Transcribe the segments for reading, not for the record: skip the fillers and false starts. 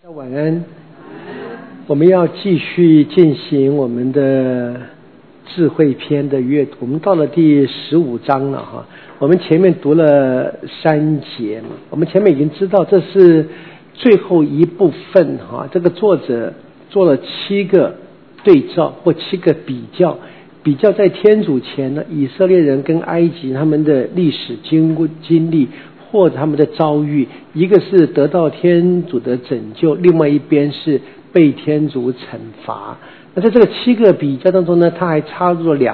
晚安。我们要继续进行我们的智慧篇的阅读，我们到了第15章了哈。我们前面读了3节嘛，我们前面已经知道这是最后一部分哈。这个作者做了7个对照或7个比较在天主前呢，以色列人跟埃及他们的历史经历或者他们的遭遇，一个是得到天主的拯救，另外一边是被天主惩罚。那在这个7个比较当中呢，他还插入了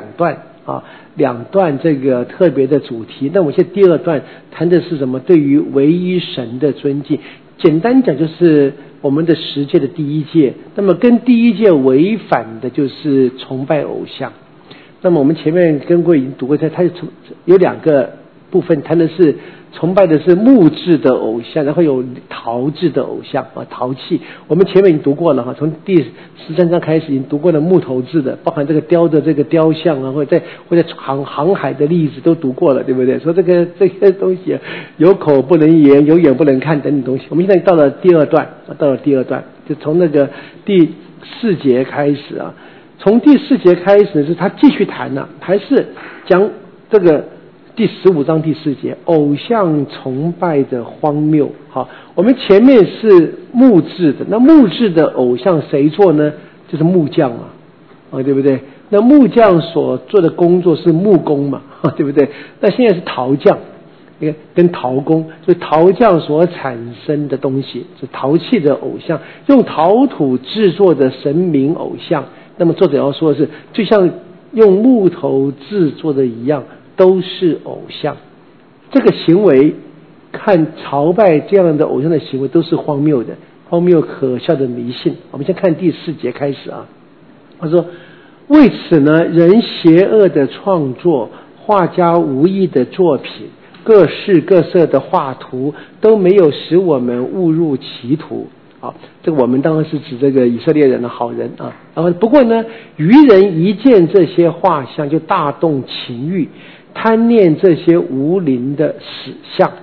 2段这个特别的主题。那我们现在第2段谈的是什么？对于唯一神的尊敬。简单讲就是我们的10诫的第1诫，那么跟第1诫违反的就是崇拜偶像。那么我们前面跟各位已经读过，它有2个部分，谈的是崇拜的是木质的偶像，然后有陶制的偶像陶器。我们前面已经读过了从第13章开始已经读过了木头制的，包含这个雕的这个雕像或者在航海的例子都读过了，对不对？说这些东西有口不能言，有眼不能看等等东西。我们现在到了第2段，就从那个第4节开始啊。从第4节开始是他继续谈了，还是讲这个第15章第4节偶像崇拜的荒谬。好，我们前面是木质的，那木质的偶像谁做呢？就是木匠对不对？那木匠所做的工作是木工嘛对不对？那现在是陶匠跟陶工，所以陶匠所产生的东西是陶器的偶像，用陶土制作的神明偶像。那么作者要说的是，就像用木头制作的一样，都是偶像。这个行为看朝拜这样的偶像的行为都是荒谬的，荒谬可笑的迷信。我们先看第4节开始啊。他说，为此呢，人邪恶的创作，画家无意的作品，各式各色的画图，都没有使我们误入歧途。好，这个我们当然是指这个以色列人的好人啊。然后不过呢，愚人一见这些画像就大动情欲，贪念这些无灵的死像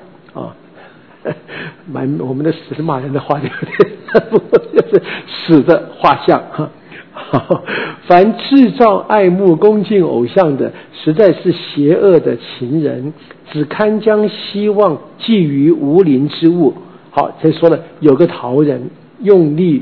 我们的死是骂人的话，对不对？不过就是死的画像凡制造爱慕恭敬偶像的，实在是邪恶的情人，只堪将希望寄于无灵之物。好，这说了，有个陶人用力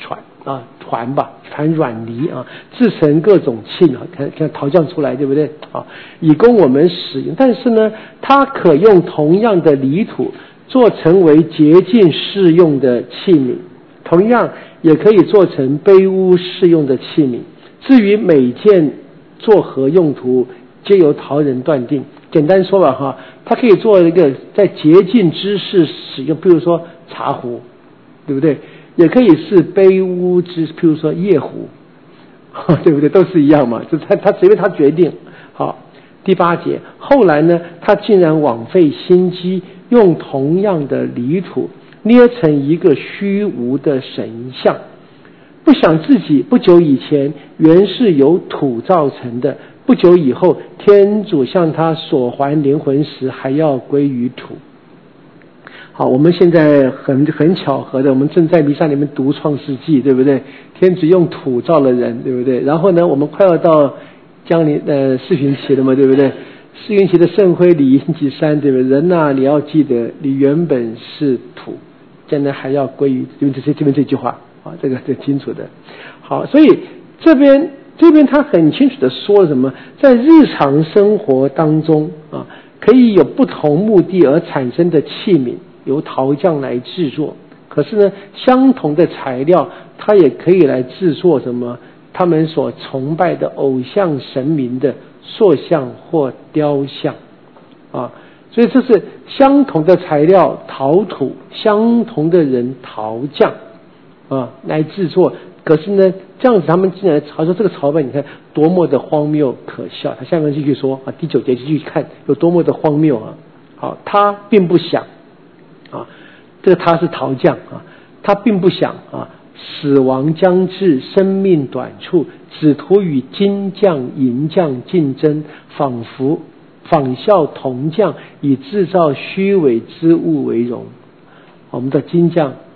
团软泥制成各种器看陶匠出来，对不对？以供我们使用。但是呢，它可用同样的泥土做成为洁净适用的器皿，同样也可以做成卑污适用的器皿。至于每件作何用途，皆由陶人断定。简单说吧它可以做一个在洁净之事使用，比如说茶壶，对不对？也可以是卑污之，譬如说夜壶对不对？都是一样嘛，就他随便他决定。好，第8节，后来呢，他竟然枉费心机，用同样的泥土捏成一个虚无的神像，不想自己不久以前原是由土造成的，不久以后天主向他所还灵魂时还要归于土。好，我们现在很巧合的，我们正在弥撒里面读创世纪，对不对？天主用土造了人，对不对？然后呢，我们快要到四旬期了嘛，对不对？四旬期的圣灰礼印记3，对不对？人你要记得，你原本是土，将来还要归于这边这句话这个很清楚的。好，所以这边他很清楚的说了什么，在日常生活当中可以有不同目的而产生的器皿，由陶匠来制作。可是呢，相同的材料，它也可以来制作什么？他们所崇拜的偶像神明的塑像或雕像所以这是相同的材料陶土，相同的人陶匠来制作。可是呢，这样子他们竟然说这个朝拜，你看多么的荒谬可笑。他下面继续说第9节继续看有多么的荒谬好，他并不想这个他是陶匠他并不想死亡将至，生命短促，只图与金匠银匠竞争，仿效铜匠，以制造虚伪之物为荣。我们的金匠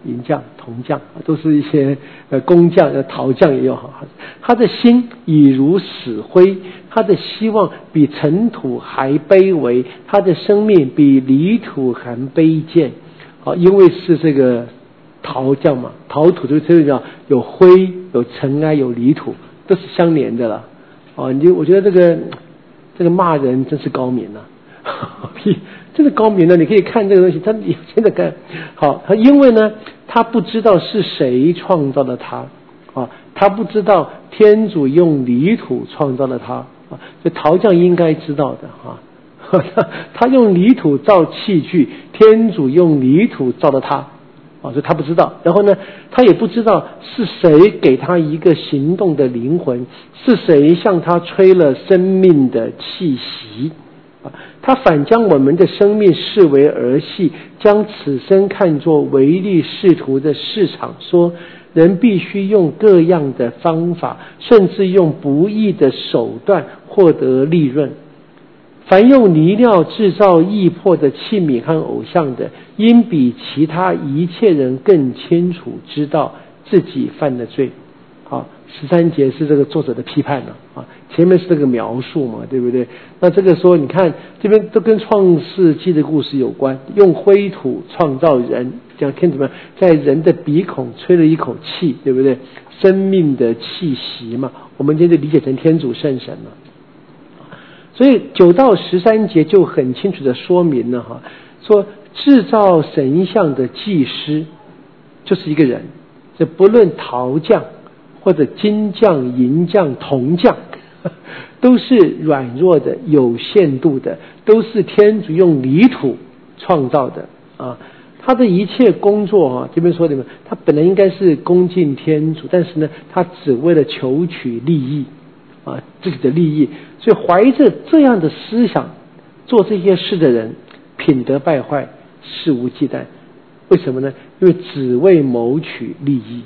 银匠、铜匠，都是一些工匠、陶匠也有好。他的心已如死灰，他的希望比尘土还卑微，他的生命比泥土还卑贱。因为是这个陶匠嘛，陶土就是讲有灰、有尘埃、有泥土，都是相连的了。我觉得这个骂人真是高明啊，真的高明了。你可以看这个东西，他现在看好，他因为呢，他不知道是谁创造了他他不知道天主用泥土创造了他这陶匠应该知道的他用泥土造器具，天主用泥土造了他所以他不知道。然后呢，他也不知道是谁给他一个行动的灵魂，是谁向他吹了生命的气息他反将我们的生命视为儿戏，将此生看作唯利是图的市场，说人必须用各样的方法，甚至用不义的手段获得利润。凡用泥料制造易破的器皿和偶像的，应比其他一切人更清楚知道自己犯了罪。13节是这个作者的批判前面是这个描述嘛，对不对？那这个说你看这边都跟创世纪的故事有关，用灰土创造人，讲天主在人的鼻孔吹了一口气，对不对？生命的气息嘛，我们今天就理解成天主圣神了。所以9到13节就很清楚的说明了说制造神像的祭司就是一个人，这不论陶匠或者金匠、银匠、铜匠，都是软弱的、有限度的，都是天主用泥土创造的他的一切工作这边说的他本来应该是恭敬天主，但是呢，他只为了求取利益自己的利益，所以怀着这样的思想做这些事的人，品德败坏，肆无忌惮。为什么呢？因为只为谋取利益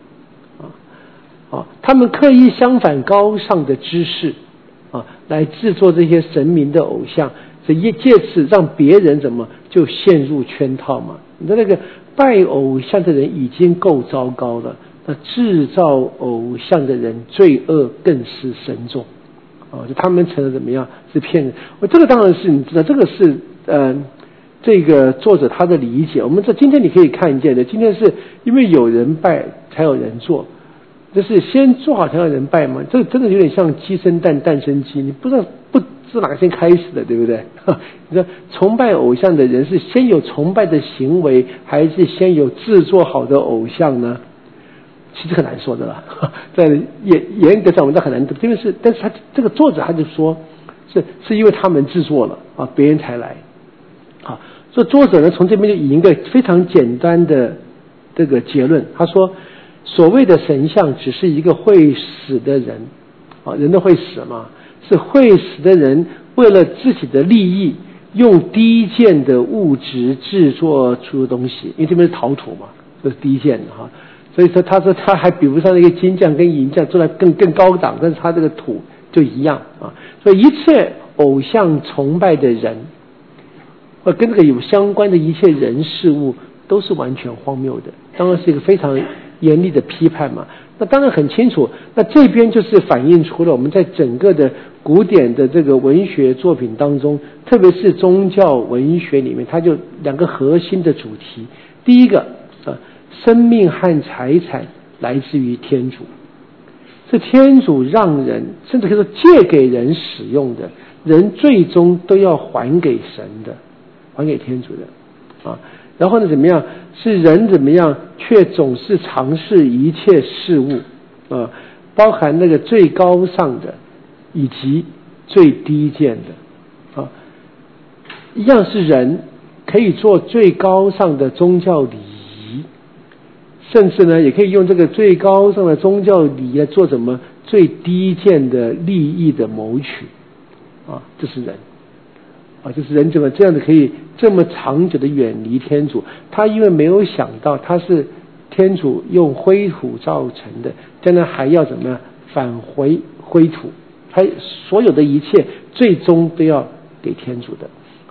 他们刻意相反高尚的知识来制作这些神明的偶像，这借此让别人怎么就陷入圈套嘛。你的那个拜偶像的人已经够糟糕了，那制造偶像的人罪恶更是深重就他们成了怎么样是骗人。这个当然是你知道，这个是这个作者他的理解。我们今天你可以看见的，今天是因为有人拜才有人做，就是先做好才有人拜嘛。这个真的有点像鸡生蛋，蛋生鸡，你不知道哪个先开始的，对不对？你说崇拜偶像的人是先有崇拜的行为，还是先有制作好的偶像呢？其实很难说的了，在严格上我们都很难，因为但是他这个作者他就说是因为他们制作了别人才来所以作者呢从这边就引一个非常简单的这个结论，他说所谓的神像只是一个会死的人人都会死嘛，是会死的人为了自己的利益用低贱的物质制作出东西，因为这边是陶土嘛，这是低贱的所以说他说他还比不上那个金匠跟银匠做得更高档，但是他这个土就一样所以一切偶像崇拜的人跟这个有相关的一切人事物都是完全荒谬的，当然是一个非常严厉的批判嘛。那当然很清楚，那这边就是反映出了我们在整个的古典的这个文学作品当中，特别是宗教文学里面，它就2个核心的主题。第一个生命和财产来自于天主，是天主让人甚至可以说借给人使用的，人最终都要还给神的，还给天主的然后呢怎么样，是人怎么样却总是尝试一切事物包含那个最高尚的以及最低贱的一样是人可以做最高尚的宗教礼仪，甚至呢也可以用这个最高尚的宗教礼仪来做什么最低贱的利益的谋取这是人就是人怎么这样子可以这么长久的远离天主，他因为没有想到他是天主用灰土造成的，将来还要怎么样返回灰土，他所有的一切最终都要给天主的。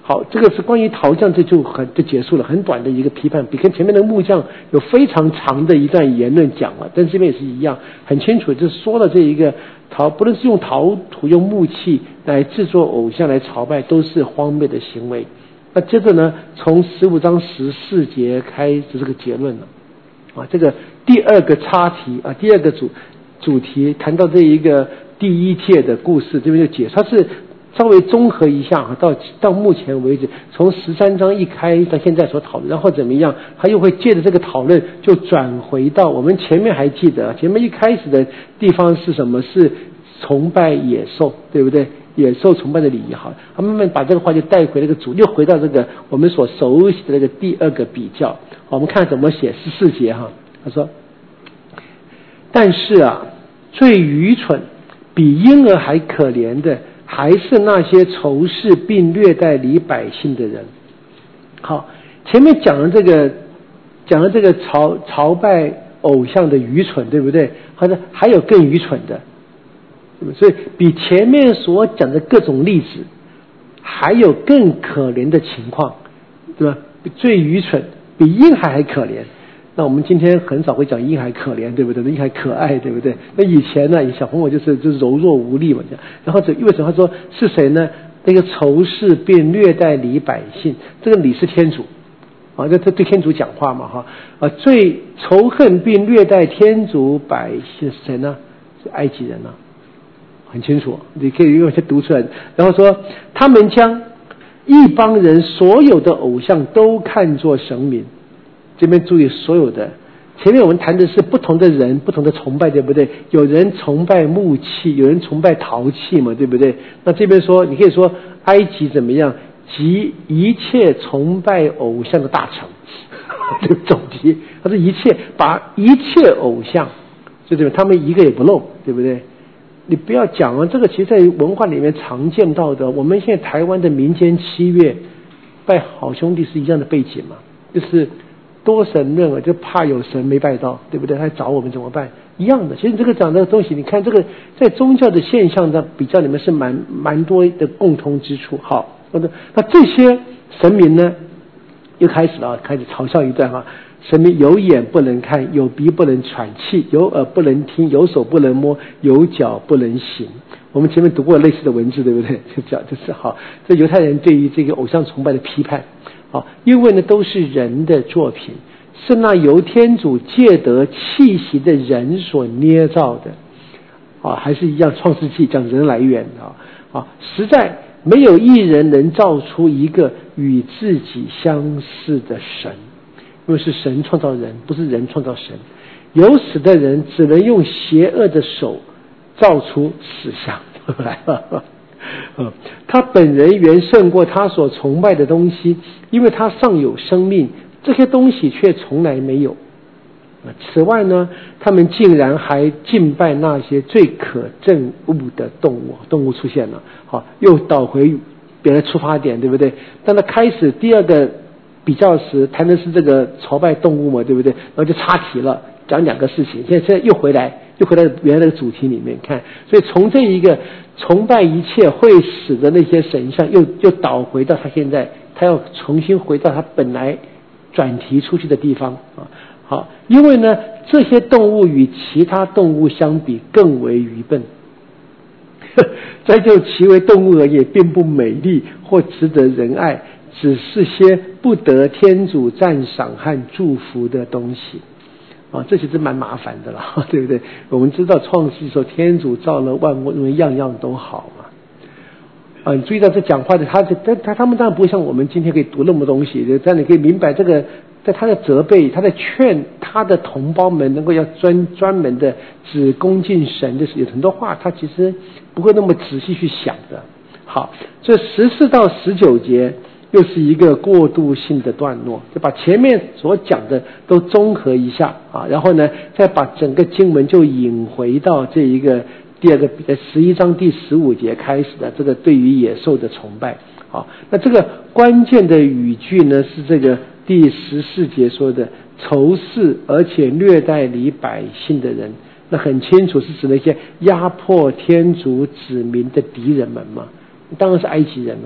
好，这个是关于陶匠，这就结束了，很短的一个批判，比跟前面的木匠有非常长的一段言论讲了，但是这边也是一样，很清楚，就是说了这一个不论是用陶土、用木器来制作偶像来朝拜，都是荒谬的行为。那接着呢，从15章14节开始这个结论了，这个第二个插题第二个主题谈到这一个第一届的故事，这边就解，它是稍微综合一下到目前为止，从13章一开到现在所讨论，然后怎么样，他又会借着这个讨论就转回到我们前面还记得，前面一开始的地方是什么？是崇拜野兽，对不对？野兽崇拜的礼仪，好，他慢慢把这个话就带回那个又回到这个我们所熟悉的那个第二个比较。好，我们看怎么写14节他说，但是最愚蠢比婴儿还可怜的还是那些仇视并虐待你百姓的人。好，前面讲了这个朝拜偶像的愚蠢，对不对？好的，还有更愚蠢的，所以比前面所讲的各种例子还有更可怜的情况，对吧？最愚蠢比婴孩还可怜。那我们今天很少会讲婴孩可怜，对不对？婴孩可爱，对不对？那以前呢，小朋友就是柔弱无力嘛，然后为什么他说是谁呢？那个仇视并虐待你百姓，这个你是天主这对天主讲话嘛最仇恨并虐待天主百姓是谁呢？是埃及人很清楚，你可以用些读出来。然后说他们将一帮人所有的偶像都看作神明。这边注意所有的，前面我们谈的是不同的人不同的崇拜，对不对？有人崇拜木器，有人崇拜陶器嘛，对不对？那这边说，你可以说埃及怎么样？集一切崇拜偶像的大成，这个总题，他说把一切偶像，就对吧？他们一个也不漏，对不对？你不要讲这个其实在文化里面常见到的，我们现在台湾的民间7月拜好兄弟是一样的背景嘛，就是多神论就怕有神没拜到，对不对？他找我们怎么办？一样的。其实这个讲的东西，你看这个在宗教的现象的比较里面是蛮多的共通之处。好，那这些神明呢，又开始嘲笑一段神明有眼不能看，有鼻不能喘气，有耳不能听，有手不能摸，有脚不能行。我们前面读过类似的文字，对不对？就是好，这犹太人对于这个偶像崇拜的批判。因为呢都是人的作品，是那由天主借得气息的人所捏造的还是一样，创世纪讲人来源实在没有一人能造出一个与自己相似的神，因为是神创造人，不是人创造神。有死的人只能用邪恶的手造出死像来了他本人原胜过他所崇拜的东西，因为他尚有生命，这些东西却从来没有。此外呢，他们竟然还敬拜那些最可憎恶的动物。动物出现了，又倒回别的出发点，对不对？当他开始第二个比较时，谈的是这个朝拜动物嘛，对不对？然后就插题了，讲2个事情，现在又回来原来的主题里面看。所以从这一个崇拜一切会死的那些神像，又倒回到他现在，他要重新回到他本来转题出去的地方好，因为呢这些动物与其他动物相比更为愚笨再就其为动物而言并不美丽或值得人爱，只是些不得天主赞赏和祝福的东西这其实蛮麻烦的了，对不对？我们知道创世的时候天主造了万物，认为样样都好嘛你注意到这讲话的他们当然不会像我们今天可以读那么多东西，但你可以明白这个在他的责备，他的劝他的同胞们能够要专门的只恭敬神的有很多话他其实不会那么仔细去想的。好，这14到19节又是一个过渡性的段落，就把前面所讲的都综合一下然后呢再把整个经文就引回到这一个第二个11章第15节开始的这个对于野兽的崇拜那这个关键的语句呢是这个第14节说的仇视而且虐待你百姓的人，那很清楚是指那些压迫天主子民的敌人们嘛，当然是埃及人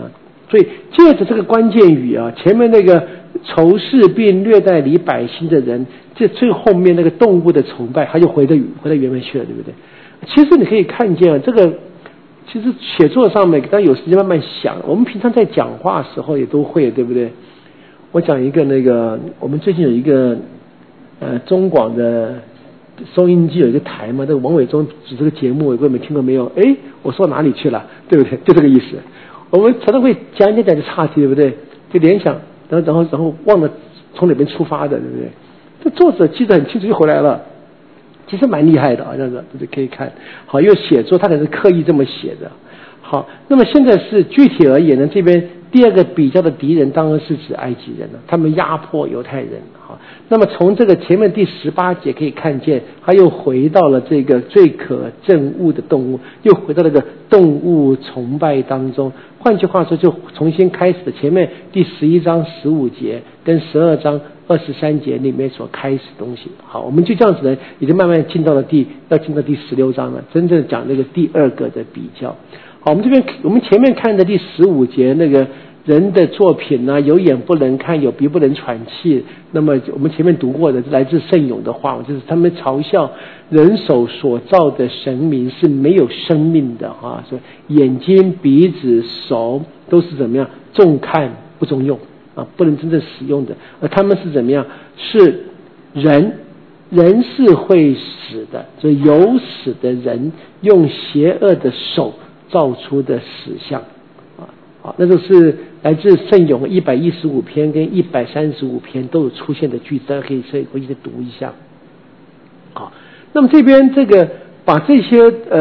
所以借着这个关键语啊，前面那个仇视并虐待你百姓的人，这最后面那个动物的崇拜，他就回到原本去了，对不对？其实你可以看见这个，其实写作上面，当有时间慢慢想，我们平常在讲话的时候也都会，对不对？我讲一个那个，我们最近有一个中广的收音机有一个台嘛，那个王伟忠主这个节目，各位没听过没有？哎，我说哪里去了，对不对？就这个意思。我们常常会讲就岔题，对不对？就联想，然后忘了从哪边出发的，对不对？这作者记得很清楚就回来了，其实蛮厉害的啊，这个可以看。好，因为写作他可能是刻意这么写的。好，那么现在是具体而言呢，这边第二个比较的敌人当然是指埃及人了，他们压迫犹太人。好，那么从这个前面第18节可以看见，他又回到了这个最可憎恶的动物，又回到那个动物崇拜当中。换句话说，就重新开始的前面第11章15节跟12章23节里面所开始的东西。好，我们就这样子呢，已经慢慢进到第16章了，真正讲那个第二个的比较。好，我们前面看的第15节那个人的作品呢，有眼不能看，有鼻不能喘气。那么我们前面读过的来自圣咏的话，就是他们嘲笑人手所造的神明是没有生命的啊，说眼睛、鼻子、手都是怎么样，重看不中用啊，不能真正使用的。而他们是怎么样？是人是会死的，所以有死的人用邪恶的手造出的死相啊，好，那就是来自圣咏115篇跟135篇都有出现的句子，大家可以回去读一下。好，那么这边这个把这些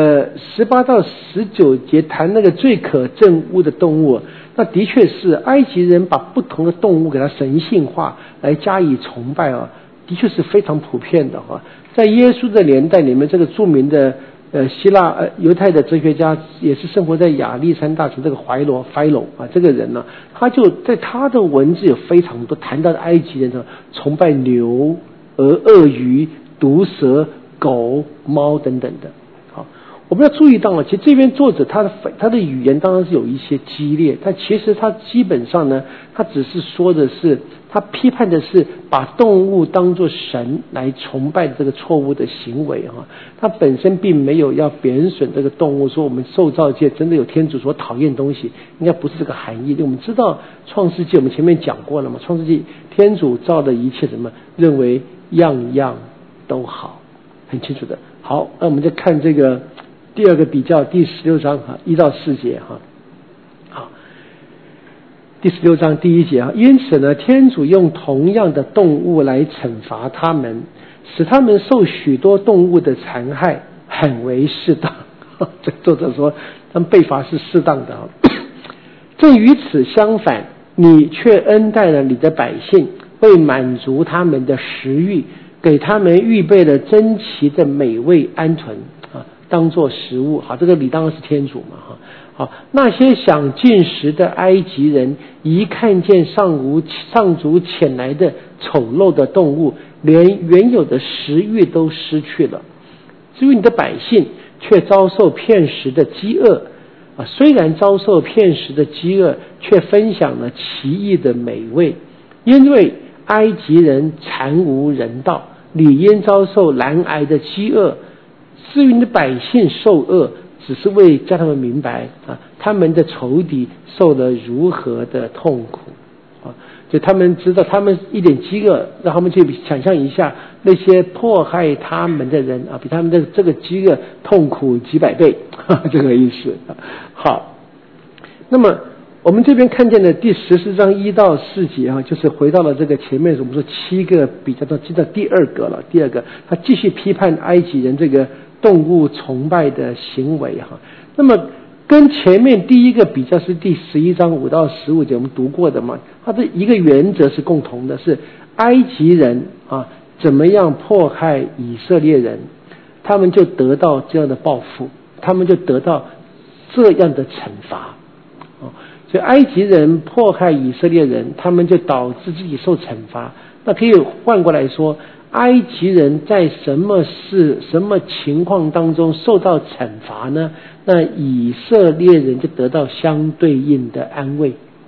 18到19节谈那个最可憎恶的动物，那的确是埃及人把不同的动物给它神性化来加以崇拜啊，的确是非常普遍的哈。在耶稣的年代里面，这个著名的希腊犹太的哲学家，也是生活在亚历山大城这个菲罗啊，这个人呢，他就在他的文字有非常多谈到的埃及人呢，崇拜牛、鳄鱼、毒蛇、狗、猫等等的。好，我们要注意到了，其实这边作者他的语言当然是有一些激烈，但其实他基本上呢，他只是说的是，他批判的是把动物当作神来崇拜这个错误的行为哈。他本身并没有要贬损这个动物，说我们受造界真的有天主所讨厌东西，应该不是这个含义。我们知道创世纪我们前面讲过了嘛，创世纪天主造的一切什么，认为样样都好，很清楚的。好，那我们再看这个第二个比较，第16章哈，1到4节哈。好，第16章第1节啊，因此呢，天主用同样的动物来惩罚他们，使他们受许多动物的残害，很为适当。这作者说，他们被罚是适当的啊。正与此相反，你却恩待了你的百姓，为满足他们的食欲，给他们预备了珍奇的美味鹌鹑啊，当作食物。好，这个你当然是天主嘛哈。好，那些想进食的埃及人，一看见上主遣来的丑陋的动物，连原有的食欲都失去了。至于你的百姓，却遭受骗食的饥饿啊，虽然遭受骗食的饥饿，却分享了奇异的美味。因为埃及人惨无人道，理应遭受难挨的饥饿。至于你的百姓受饿，只是为叫他们明白啊，他们的仇敌受了如何的痛苦啊！就他们知道，他们一点饥饿，让他们去想象一下那些迫害他们的人啊，比他们的这个饥饿痛苦几百倍，这个意思。好，那么我们这边看见的第14章1到4节啊，就是回到了这个前面我们说7个比较到进到第二个了。第二个，他继续批判埃及人这个动物崇拜的行为哈。那么跟前面第一个比较是第11章5到15节我们读过的嘛，它的一个原则是共同的，是埃及人啊怎么样迫害以色列人，他们就得到这样的报复，他们就得到这样的惩罚。所以埃及人迫害以色列人，他们就导致自己受惩罚。那可以换过来说，埃及人在什么情况当中受到惩罚呢？那以色列人就得到相对应的安慰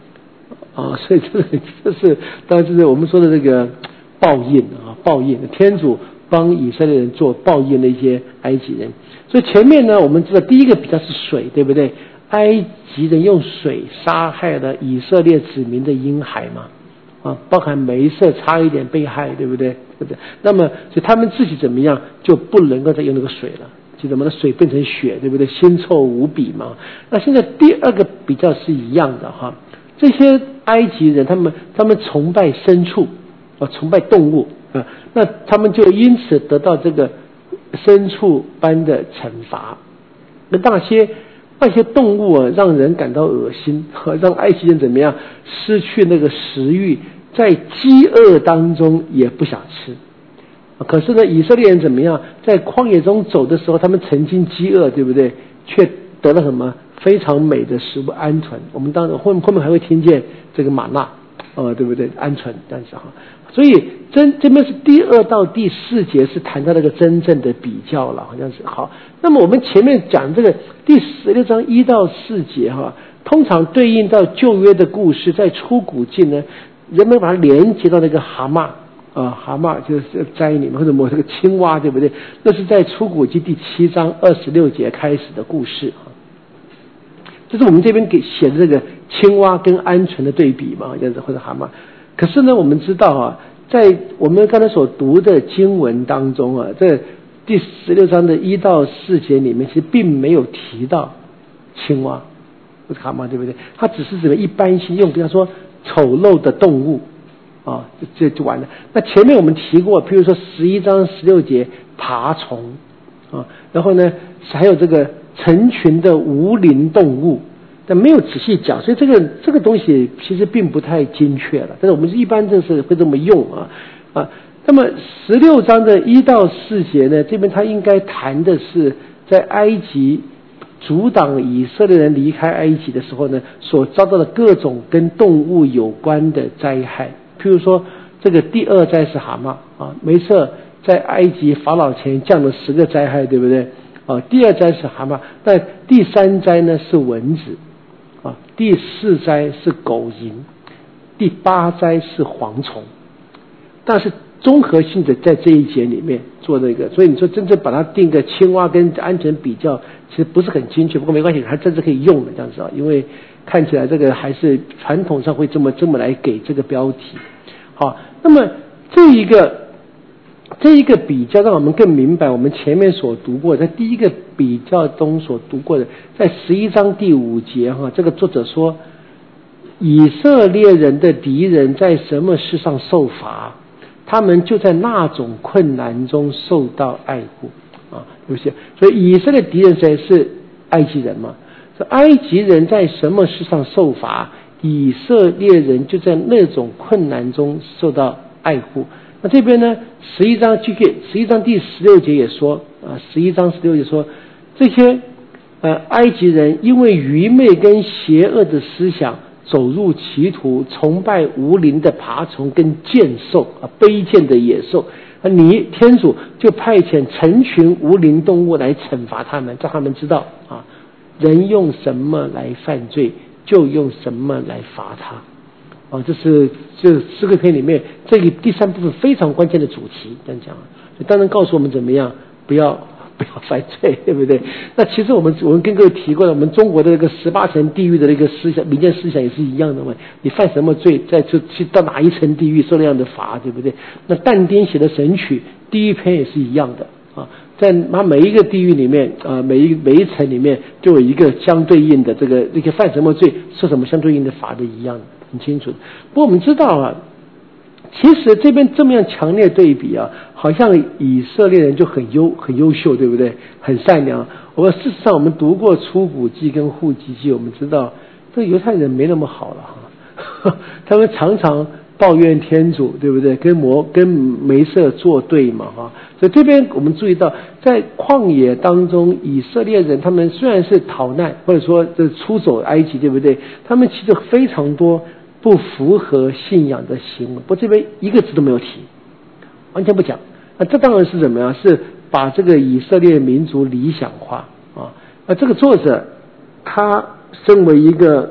啊，所以这是当然就是我们说的这个报应啊，报应。天主帮以色列人做报应的一些埃及人。所以前面呢，我们知道第一个比较是水，对不对？埃及人用水杀害了以色列子民的婴孩嘛，啊，包含梅瑟差一点被害，对不对？对不对？那么所以他们自己怎么样就不能够再用那个水了，就怎么的水变成血，对不对？腥臭无比嘛。那现在第二个比较是一样的哈，这些埃及人他们崇拜牲畜啊，崇拜动物啊，那他们就因此得到这个牲畜般的惩罚。那些动物啊，让人感到恶心，让埃及人怎么样失去那个食欲，在饥饿当中也不想吃。可是呢，以色列人怎么样，在旷野中走的时候，他们曾经饥饿，对不对？却得了什么非常美的食物鹌鹑。我们当然后面还会听见这个玛纳，对不对？鹌鹑，但是哈，所以这边是第2到第4节是谈到那个真正的比较了，好像是好。那么我们前面讲这个第16章1到4节哈，通常对应到旧约的故事，在出谷记呢，人们把它连接到那个蛤蟆蛤蟆就是摘你们或者摸这个青蛙，对不对？那是在出谷记第7章26节开始的故事啊。这是我们这边给写的这个青蛙跟鹌鹑的对比嘛，这样子或者蛤蟆。可是呢，我们知道啊，在我们刚才所读的经文当中啊，这第16章的1到4节里面，其实并没有提到青蛙或者蛤蟆，对不对？它只是怎么一般性用，比方说丑陋的动物啊，这就完了。那前面我们提过，譬如说11章16节爬虫啊，然后呢还有这个成群的无鳞动物，但没有仔细讲，所以这个东西其实并不太精确了。但是我们一般就是会这么用啊。那么16章的1到4节呢，这边他应该谈的是在埃及阻挡以色列人离开埃及的时候呢，所遭到的各种跟动物有关的灾害。譬如说这个第2灾是蛤蟆啊，梅瑟在埃及法老前降了10个灾害，对不对？第2灾是蛤蟆，那第3灾呢是蚊子啊，第4灾是狗蝇，第8灾是蝗虫。但是综合性的在这一节里面做那个，所以你说真正把它定个青蛙跟鹌鹑比较，其实不是很精确，不过没关系，还真是可以用的这样子啊，因为看起来这个还是传统上会这么来给这个标题。好，那么这一个比较让我们更明白我们前面所读过的，在第一个比较中所读过的，在11章第5节这个作者说，以色列人的敌人在什么事上受罚，他们就在那种困难中受到爱护啊，有些，所以以色列敌人谁是埃及人嘛？这埃及人在什么事上受罚，以色列人就在那种困难中受到爱护。那这边呢，11章第16节也说11章16节说，这些埃及人因为愚昧跟邪恶的思想走入歧途，崇拜无灵的爬虫跟贱兽卑贱的野兽，天主就派遣成群无灵动物来惩罚他们，让他们知道人用什么来犯罪，就用什么来罚他。这是诗歌篇里面这个第3部分非常关键的主题，这样讲，当然告诉我们怎么样不要犯罪，对不对？那其实我们跟各位提过了，我们中国的这个18层地狱的那个思想，民间思想也是一样的嘛。你犯什么罪，再去到哪一层地狱受那样的罚，对不对？那但丁写的《神曲》第1篇也是一样的在每一个地狱里面每一层里面就有一个相对应的这个犯什么罪受什么相对应的罚的一样的，很清楚。不过我们知道其实这边这么样强烈对比好像以色列人就很优秀，对不对？很善良。事实上我们读过出谷记跟户籍记，我们知道这个犹太人没那么好了他们常常抱怨天主，对不对？跟梅瑟作对嘛所以这边我们注意到，在旷野当中，以色列人他们虽然是逃难或者说出走埃及，对不对？他们其实非常多不符合信仰的行为，不过这边一个字都没有提，完全不讲。那这当然是怎么样？是把这个以色列民族理想化那这个作者他身为一个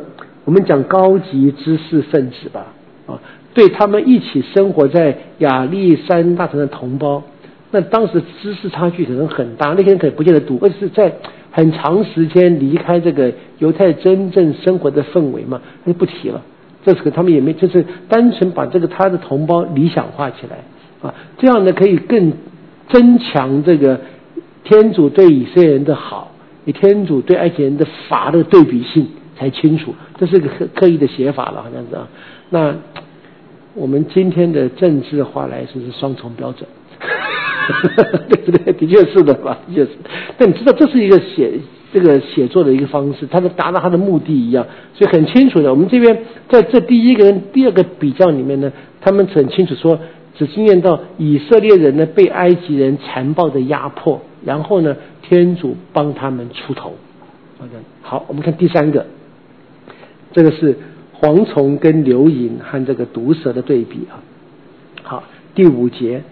我们讲高级知识分子吧，对他们一起生活在亚历山大城的同胞，那当时知识差距可能很大，那些人可能不见得读，而是在很长时间离开这个犹太真正生活的氛围嘛，他就不提了。这是他们也没，就是单纯把这个他的同胞理想化起来这样呢可以更增强这个天主对以色列人的好，天主对埃及人的法的对比性才清楚，这是个刻意的写法了，好像是那我们今天的政治话来说是双重标准，对不对？的确是的吧，的确是。但你知道这是一个写作的一个方式，它能达到它的目的一样，所以很清楚的。我们这边在这第一个跟第二个比较里面呢，他们很清楚说，只经验到以色列人呢被埃及人残暴的压迫，然后呢天主帮他们出头。好，我们看第三个，这个是蝗虫跟流萤和这个毒蛇的对比好，第5节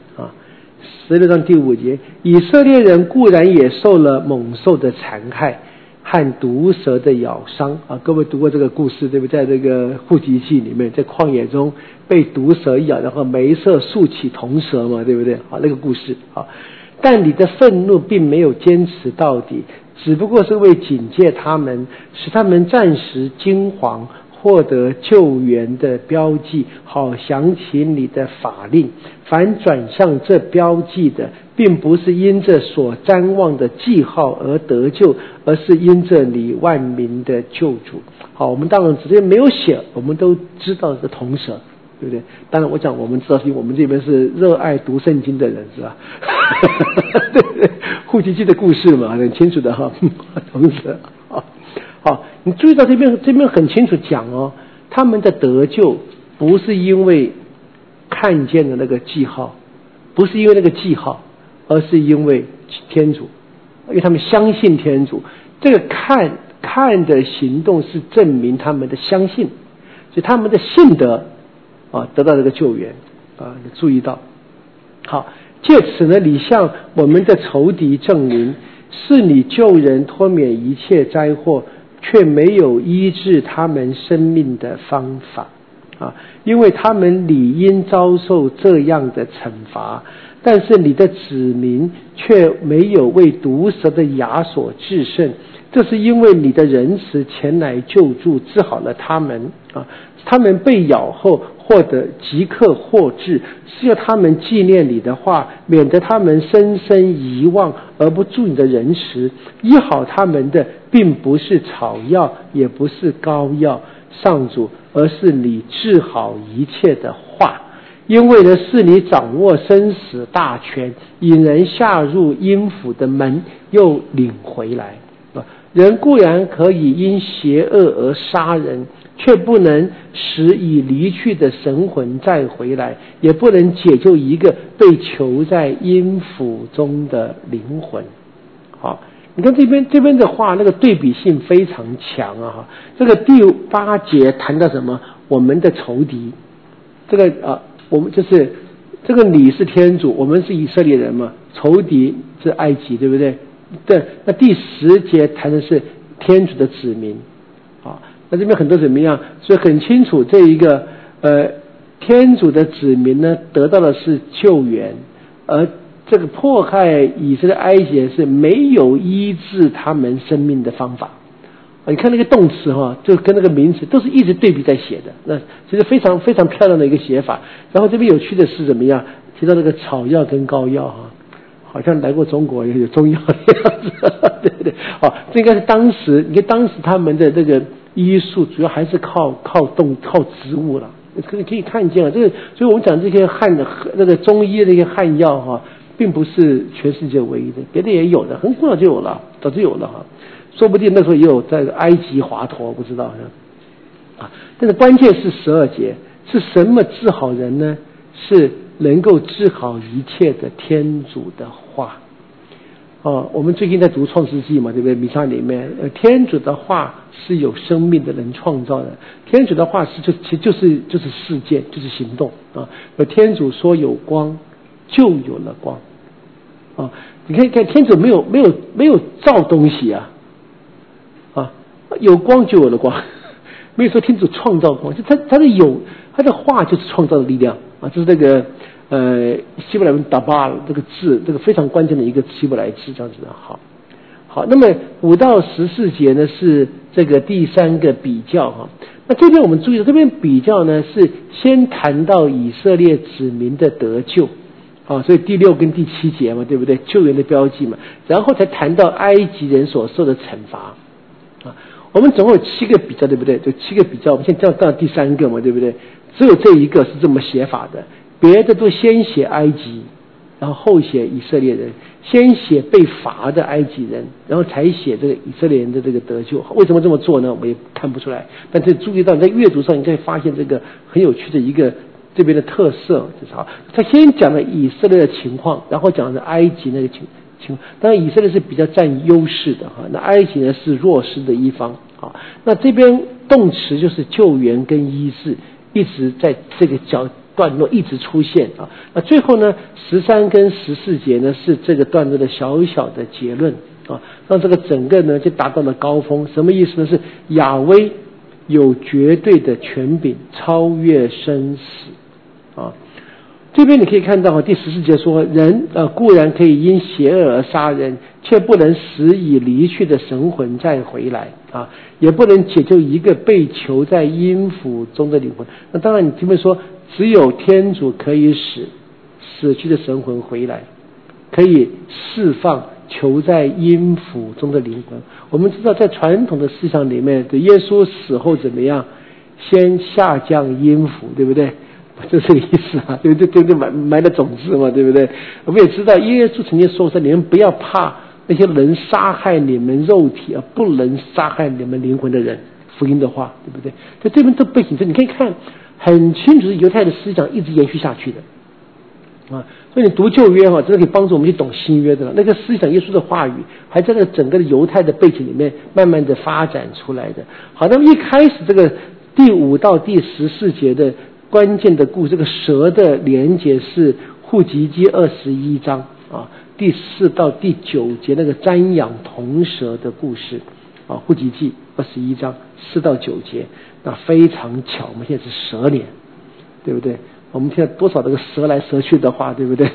16章第5节，以色列人固然也受了猛兽的残害和毒蛇的咬伤各位读过这个故事对不对？在这个户籍记里面，在旷野中被毒蛇咬，然后梅瑟竖起铜蛇嘛，对不对？那个故事但你的愤怒并没有坚持到底，只不过是为警戒他们，使他们暂时惊惶，获得救援的标记，好想起你的法令。凡转向这标记的，并不是因着所瞻望的记号而得救，而是因着你万民的救主。好，我们当然直接没有写，我们都知道是铜蛇，对不对？当然我讲我们知道，我们这边是热爱读圣经的人，是吧？对不对？户籍记的故事嘛，很清楚的铜蛇。好，你注意到这边很清楚讲他们的得救不是因为看见的那个记号，不是因为那个记号，而是因为天主，因为他们相信天主。这个看的行动是证明他们的相信，所以他们的信德得到这个救援你注意到。好，借此呢，你向我们的仇敌证明，是你救人脱免一切灾祸，却没有医治他们生命的方法因为他们理应遭受这样的惩罚，但是你的子民却没有为毒蛇的牙所制胜，这是因为你的仁慈前来救助，治好了他们他们被咬后获得即刻获治，是要他们纪念你的话，免得他们深深遗忘而不住你的仁慈。医好他们的并不是草药，也不是膏药，上主，而是你治好一切的话。因为呢，是你掌握生死大权，引人下入阴府的门，又领回来。人固然可以因邪恶而杀人，却不能使已离去的神魂再回来，也不能解救一个被囚在阴府中的灵魂。好，你看这边的话，那个对比性非常强这个第8节谈到什么？我们的仇敌，这个我们就是这个你是天主，我们是以色列人嘛，仇敌是埃及，对不对？对，那第10节谈的是天主的子民那这边很多怎么样？所以很清楚，这一个天主的子民呢，得到的是救援，而这个迫害以色列埃及人是没有医治他们生命的方法你看那个动词就跟那个名词都是一直对比在写的，那其实非常非常漂亮的一个写法。然后这边有趣的是怎么样？提到那个草药跟膏药好像来过中国也有中药的样子，对不对？这应该是当时，你看当时他们的这个医术主要还是靠植物了，可以看见这个，所以我们讲这些那个中医的一些汉药并不是全世界唯一的，别的也有的，很古老就有了，早就有了说不定那时候也有在埃及华佗，不知道但是关键是12节，是什么治好人呢？是能够治好一切的天主的话我们最近在读创世纪嘛，对不对？弥撒里面天主的话是有生命的人创造的，天主的话其实就是事件，就是行动天主说有光就有了光你看天主没有造东西有光就有了光没有说天主创造光，就他的话就是创造的力量啊，这是这个希伯来文 dabar 这个字，这个非常关键的一个希伯来字，这样子的。好，那么5到14节呢是这个第3个比较哈。那这边我们注意到，这边比较呢是先谈到以色列子民的得救啊，所以第6跟第7节嘛，对不对？救援的标记嘛，然后才谈到埃及人所受的惩罚啊。我们总共有7个比较，对不对？就7个比较，我们现在到第3个嘛，对不对？只有这一个是这么写法的，别的都先写埃及，然后后写以色列人，先写被罚的埃及人，然后才写这个以色列人的这个得救。为什么这么做呢？我也看不出来，但是注意到你在阅读上，你可以发现这个很有趣的一个这边的特色，就是好，他先讲了以色列的情况，然后讲了埃及那个情况。当然以色列是比较占优势的哈，那埃及呢是弱势的一方啊。那这边动词就是救援跟医治，一直在这个段落一直出现啊。那最后呢13跟14节呢是这个段落的小小的结论啊，让这个整个呢就达到了高峰。什么意思呢？是亚威有绝对的权柄，超越生死啊。这边你可以看到第14节说，人固然可以因邪恶而杀人，却不能使已离去的神魂再回来啊，也不能解救一个被囚在阴府中的灵魂。那当然你这边说只有天主可以使死去的神魂回来，可以释放囚在阴府中的灵魂。我们知道在传统的思想里面，对耶稣死后怎么样，先下降阴府，对不对？就这个意思啊，对埋了种子嘛，对不对？我们也知道耶稣曾经说你们不要怕那些能杀害你们肉体而不能杀害你们灵魂的人，福音的话，对不对？就这边这背景，你可以看很清楚，是犹太的思想一直延续下去的啊。所以你读旧约真的可以帮助我们去懂新约的了。那个思想耶稣的话语还在那个整个的犹太的背景里面慢慢的发展出来的。好，那么一开始这个第5到第14节的关键的故事，这个蛇的连结是户籍记21章啊，第4到第9节那个瞻仰铜蛇的故事啊，户籍记21章4到9节，那非常巧，我们现在是蛇年，对不对？我们现在多少这个蛇来蛇去的话，对不对？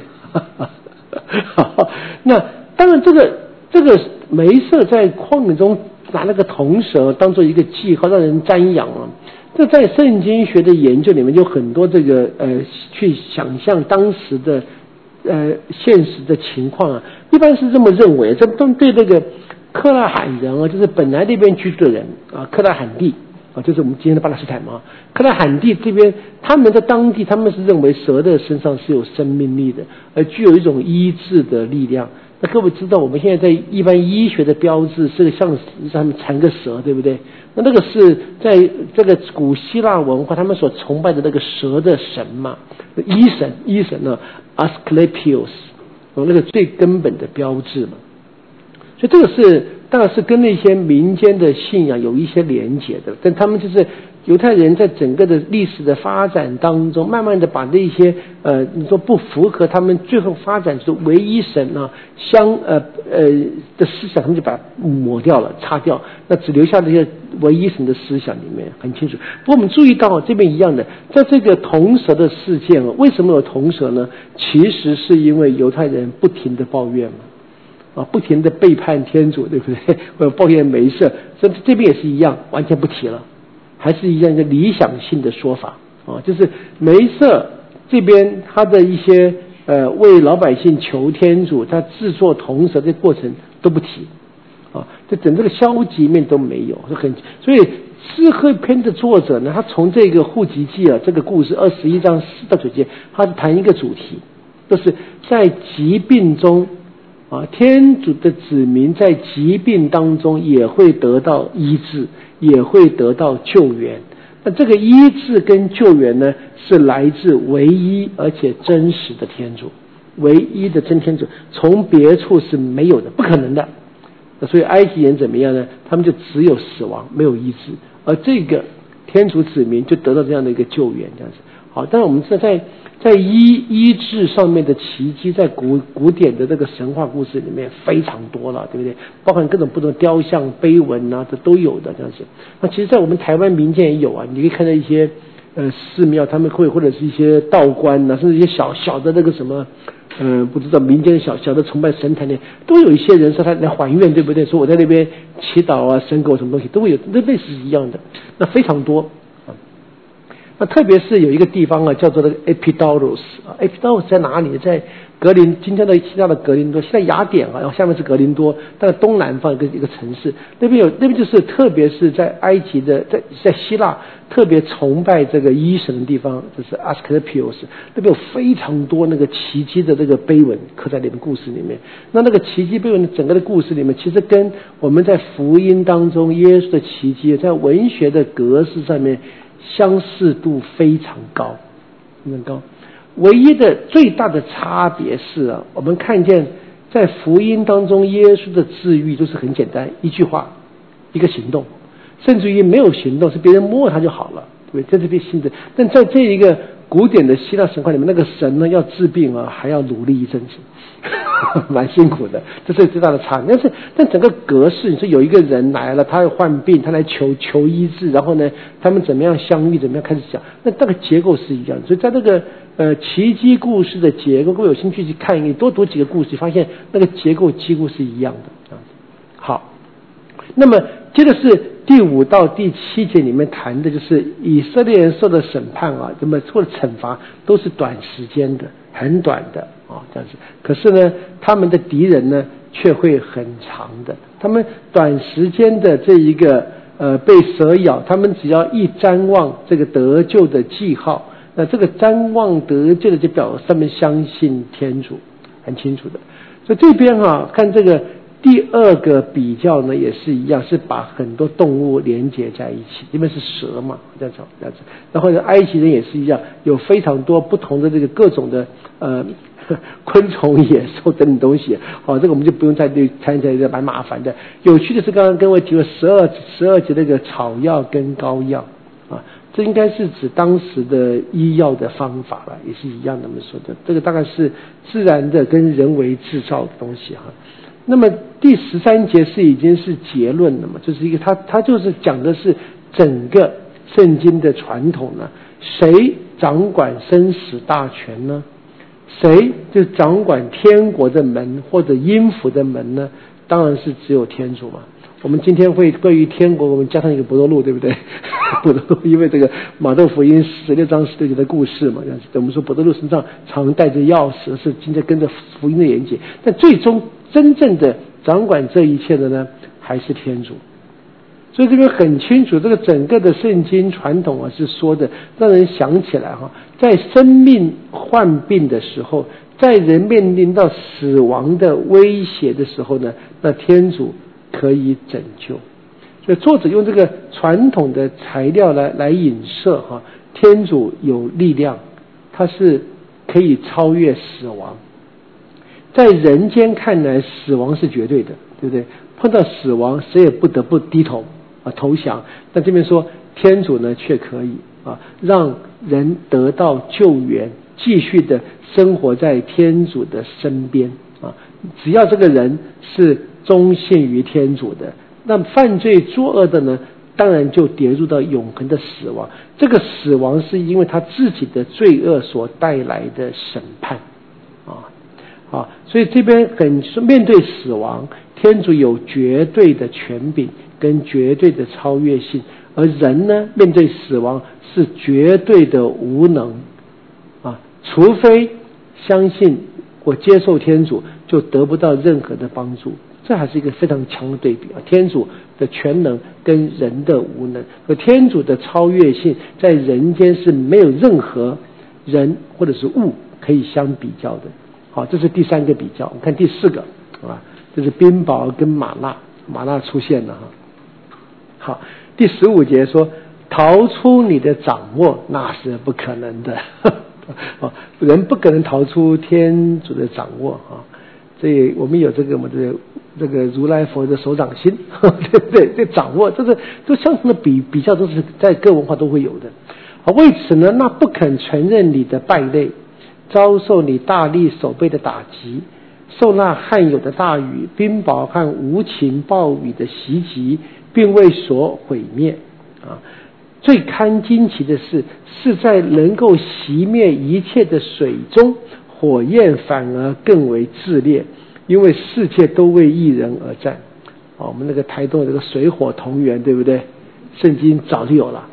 那当然这个梅瑟在旷野中拿那个铜蛇当做一个记号让人瞻仰啊。这在圣经学的研究里面有很多这个去想象当时的现实的情况啊，一般是这么认为，这对那个克拉罕人啊，就是本来那边居住的人啊，克拉罕地啊，就是我们今天的巴勒斯坦嘛，克拉罕地这边他们在当地他们是认为蛇的身上是有生命力的，而具有一种医治的力量。那各位知道我们现在在一般医学的标志是像上面缠个蛇，对不对？那个是在这个古希腊文化他们所崇拜的那个蛇的神嘛，医神呢 Asclepios 那个最根本的标志嘛。所以这个是当然是跟那些民间的信仰有一些连结的，但他们就是犹太人在整个的历史的发展当中，慢慢的把那些你说不符合他们最后发展出唯一神啊的思想，他们就把它抹掉了，擦掉，那只留下这些唯一神的思想里面很清楚。不过我们注意到这边一样的，在这个铜蛇的事件为什么有铜蛇呢？其实是因为犹太人不停的抱怨嘛。不停的背叛天主，对不对？或者抱怨梅瑟，这边也是一样，完全不提了，还是一样一个理想性的说法啊，就是梅瑟这边他的一些为老百姓求天主，他制作铜蛇的过程都不提啊，这整个消极面都没有，所以诗歌篇的作者呢，他从这个户籍记这个故事21章4到9节，他谈一个主题，就是在疾病中。天主的子民在疾病当中也会得到医治，也会得到救援。那这个医治跟救援呢，是来自唯一而且真实的天主，唯一的真天主，从别处是没有的，不可能的。所以埃及人怎么样呢？他们就只有死亡，没有医治，而这个天主子民就得到这样的一个救援，这样子。 好，但是我们知道在医治上面的奇迹，在古典的这个神话故事里面非常多了，对不对？包含各种不同的雕像、碑文啊，这都有的这样子。那其实，在我们台湾民间也有啊，你可以看到一些寺庙，他们会或者是一些道观啊，甚至一些小的那个什么。不知道民间小的崇拜神坛里都有一些人说他来还愿，对不对？说我在那边祈祷啊，神给我什么东西都会有，那类似是一样的，那非常多啊。那特别是有一个地方啊，叫做那个 Epidaurus 在哪里？在格林，今天的希腊的格林多，现在雅典啊，然后下面是格林多，但是东南方一个城市，那边就是特别是在埃及的，在希腊特别崇拜这个医神的地方，就是 Asclepios， 那边有非常多那个奇迹的这个碑文刻在里面故事里面。那个奇迹碑文的整个的故事里面，其实跟我们在福音当中耶稣的奇迹，在文学的格式上面相似度非常高，很高。唯一的最大的差别是啊，我们看见在福音当中耶稣的治愈都是很简单，一句话，一个行动，甚至于没有行动，是别人摸他就好了，对不对？这是被信的。但在这一个古典的希腊神话里面，那个神呢要治病啊，还要努力一阵子，蛮辛苦的，这是最大的差别。但整个格式，你说有一个人来了，他要患病，他来求医治，然后呢，他们怎么样相遇，怎么样开始讲，那个结构是一样的。所以在那个奇迹故事的结构，如果有兴趣去看，你多读几个故事，发现那个结构几乎是一样的。好，那么接着是第5到第7节里面谈的就是以色列人受的审判啊，那么或者惩罚都是短时间的，很短的啊，这样子。可是呢，他们的敌人呢却会很长的。他们短时间的这一个被蛇咬，他们只要一瞻望这个得救的记号，那这个瞻望得救的就表示他们相信天主，很清楚的。所以这边啊，看这个第2个比较呢，也是一样，是把很多动物连接在一起，因为是蛇嘛，这样子。然后埃及人也是一样，有非常多不同的这个各种的昆虫、野兽等等东西。好，这个我们就不用再谈起来，蛮麻烦的。有趣的是，刚刚跟我提了12节那个草药跟膏药啊，这应该是指当时的医药的方法了，也是一样的。我们说的这个大概是自然的跟人为制造的东西哈。那么第13节是已经是结论了嘛，就是一个他就是讲的是整个圣经的传统呢，谁掌管生死大权呢？谁就掌管天国的门或者阴府的门呢？当然是只有天主嘛。我们今天会关于天国，我们加上一个伯多禄，对不对？伯多禄因为这个马窦福音16章16节的故事嘛，我们说伯多禄身上常带着钥匙，是今天跟着福音的连结。但最终真正的掌管这一切的呢，还是天主。所以这边很清楚，这个整个的圣经传统啊是说的，让人想起来哈，在生命患病的时候，在人面临到死亡的威胁的时候呢，那天主可以拯救。所以作者用这个传统的材料来影射哈，天主有力量，他是可以超越死亡。在人间看来，死亡是绝对的，对不对？碰到死亡，谁也不得不低头投降。但这边说天主呢却可以让人得到救援，继续的生活在天主的身边只要这个人是忠信于天主的，那犯罪作恶的呢，当然就跌入到永恒的死亡。这个死亡是因为他自己的罪恶所带来的审判所以这边面对死亡，天主有绝对的权柄跟绝对的超越性，而人呢，面对死亡是绝对的无能除非相信或接受天主，就得不到任何的帮助。这还是一个非常强的对比天主的全能跟人的无能，而天主的超越性在人间是没有任何人或者是物可以相比较的。好，这是第3个比较。我们看第4个就是宾宝跟玛纳出现了好，第15节说逃出你的掌握那是不可能的人不可能逃出天主的掌握所以我们有这个如来佛的手掌心对不对？这掌握这个都相同的比较都是在各文化都会有的为此呢，那不肯承认你的败类，遭受你大力手背的打击，受那罕有的大雨、冰雹和无情暴雨的袭击，并为所毁灭啊！最堪惊奇的是在能够熄灭一切的水中，火焰反而更为炽烈，因为世界都为一人而战。我们那个台东这个水火同源，对不对？圣经早就有了。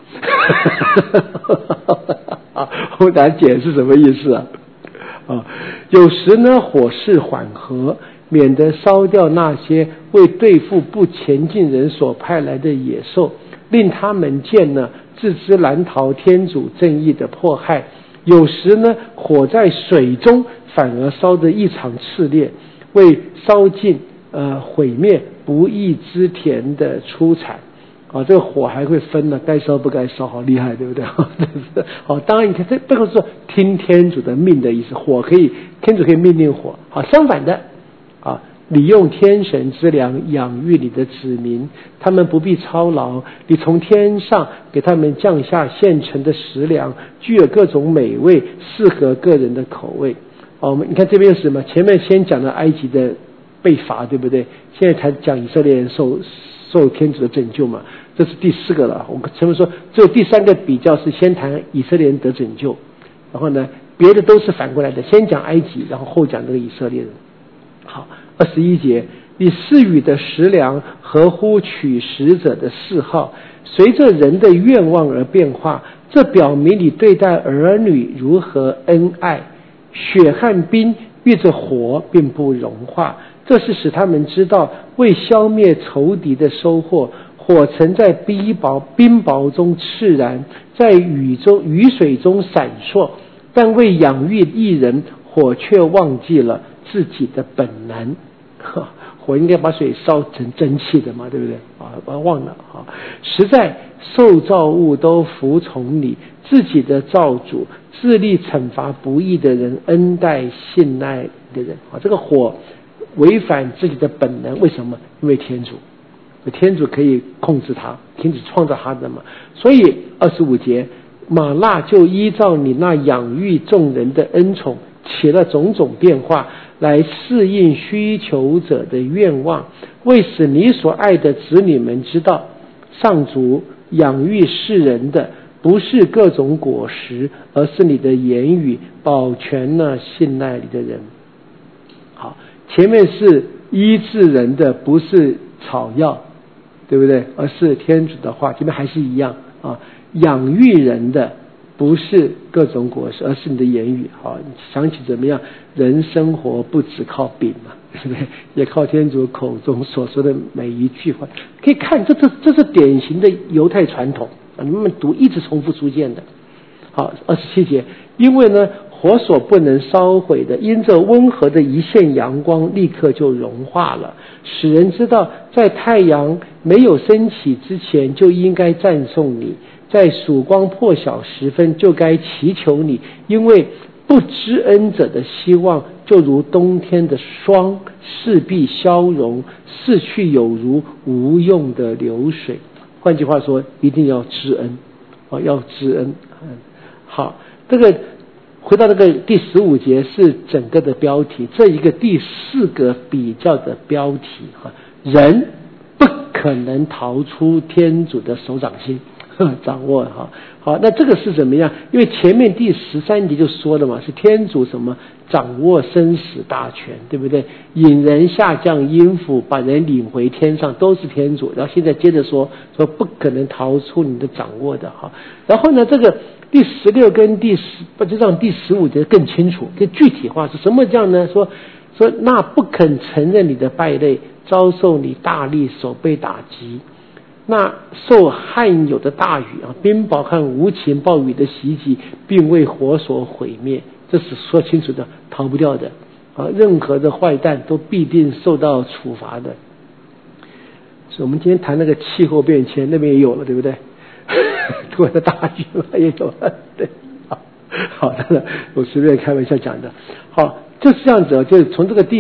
我们来解释什么意思啊？有时呢，火势缓和，免得烧掉那些为对付不前进人所派来的野兽，令他们见呢自知难逃天主正义的迫害。有时呢，火在水中反而烧得异常炽烈，为烧尽毁灭不义之田的出产。这个火还会分呢，该烧不该烧，好厉害，对不对？当然你看这背后是听天主的命的意思，天主可以命令火。相反的你用天神之粮养育你的子民，他们不必操劳，你从天上给他们降下现成的食粮，具有各种美味，适合个人的口味。你看这边是什么？前面先讲了埃及的被罚，对不对？现在才讲以色列人受天主的拯救嘛，这是第4个了。我们前面说只有第3个比较是先谈以色列人得拯救，然后呢别的都是反过来的，先讲埃及，然后后讲这个以色列人。好，21节，你赐予的食粮合乎取食者的嗜好，随着人的愿望而变化，这表明你对待儿女如何恩爱。血和冰遇着火并不融化，这是使他们知道为消灭仇敌的收获，火曾在冰雹中炽燃，在雨水中闪烁，但为养育一人，火却忘记了自己的本能。火应该把水烧成蒸汽的嘛，对不对？把它忘了。实在受造物都服从你，自己的造主致力惩罚不义的人，恩待信赖的人。这个火违反自己的本能，为什么？因为天主可以控制它，天主创造它的嘛。所以25节，玛纳就依照你那养育众人的恩宠，起了种种变化，来适应需求者的愿望，为使你所爱的子女们知道，上主养育世人的不是各种果实，而是你的言语，保全了信赖你的人。好，前面是医治人的不是草药，对不对？而是天主的话，这边还是一样养育人的不是各种果实，而是你的言语。你想起怎么样？人生活不只靠饼嘛，对不对？也靠天主口中所说的每一句话。可以看，这是典型的犹太传统你们读一直重复出现的。好，27节，因为呢，火所不能烧毁的，因这温和的一线阳光，立刻就融化了，使人知道，在太阳没有升起之前，就应该赞颂你。在曙光破晓时分，就该祈求你，因为不知恩者的希望，就如冬天的霜，势必消融，逝去有如无用的流水。换句话说，一定要知恩要知恩。好，这个回到这个第15节是整个的标题，这一个第4个比较的标题人不可能逃出天主的手掌心掌握。好，那这个是怎么样？因为前面第13节就说了嘛，是天主什么掌握生死大权，对不对？引人下降阴府，把人领回天上，都是天主。然后现在接着说不可能逃出你的掌握的。然后呢，这个第16跟就让第15节更清楚，更具体化是什么这样呢？说那不肯承认你的败类，遭受你大力手被打击，那受罕有的大雨冰雹和无情暴雨的袭击，并为火所毁灭，这是说清楚的，逃不掉的任何的坏蛋都必定受到处罚的。所以我们今天谈那个气候变迁，那边也有了，对不对？突然的大雨也有了，对。好的，我随便开玩笑讲的。好，就是这样子就是从这个第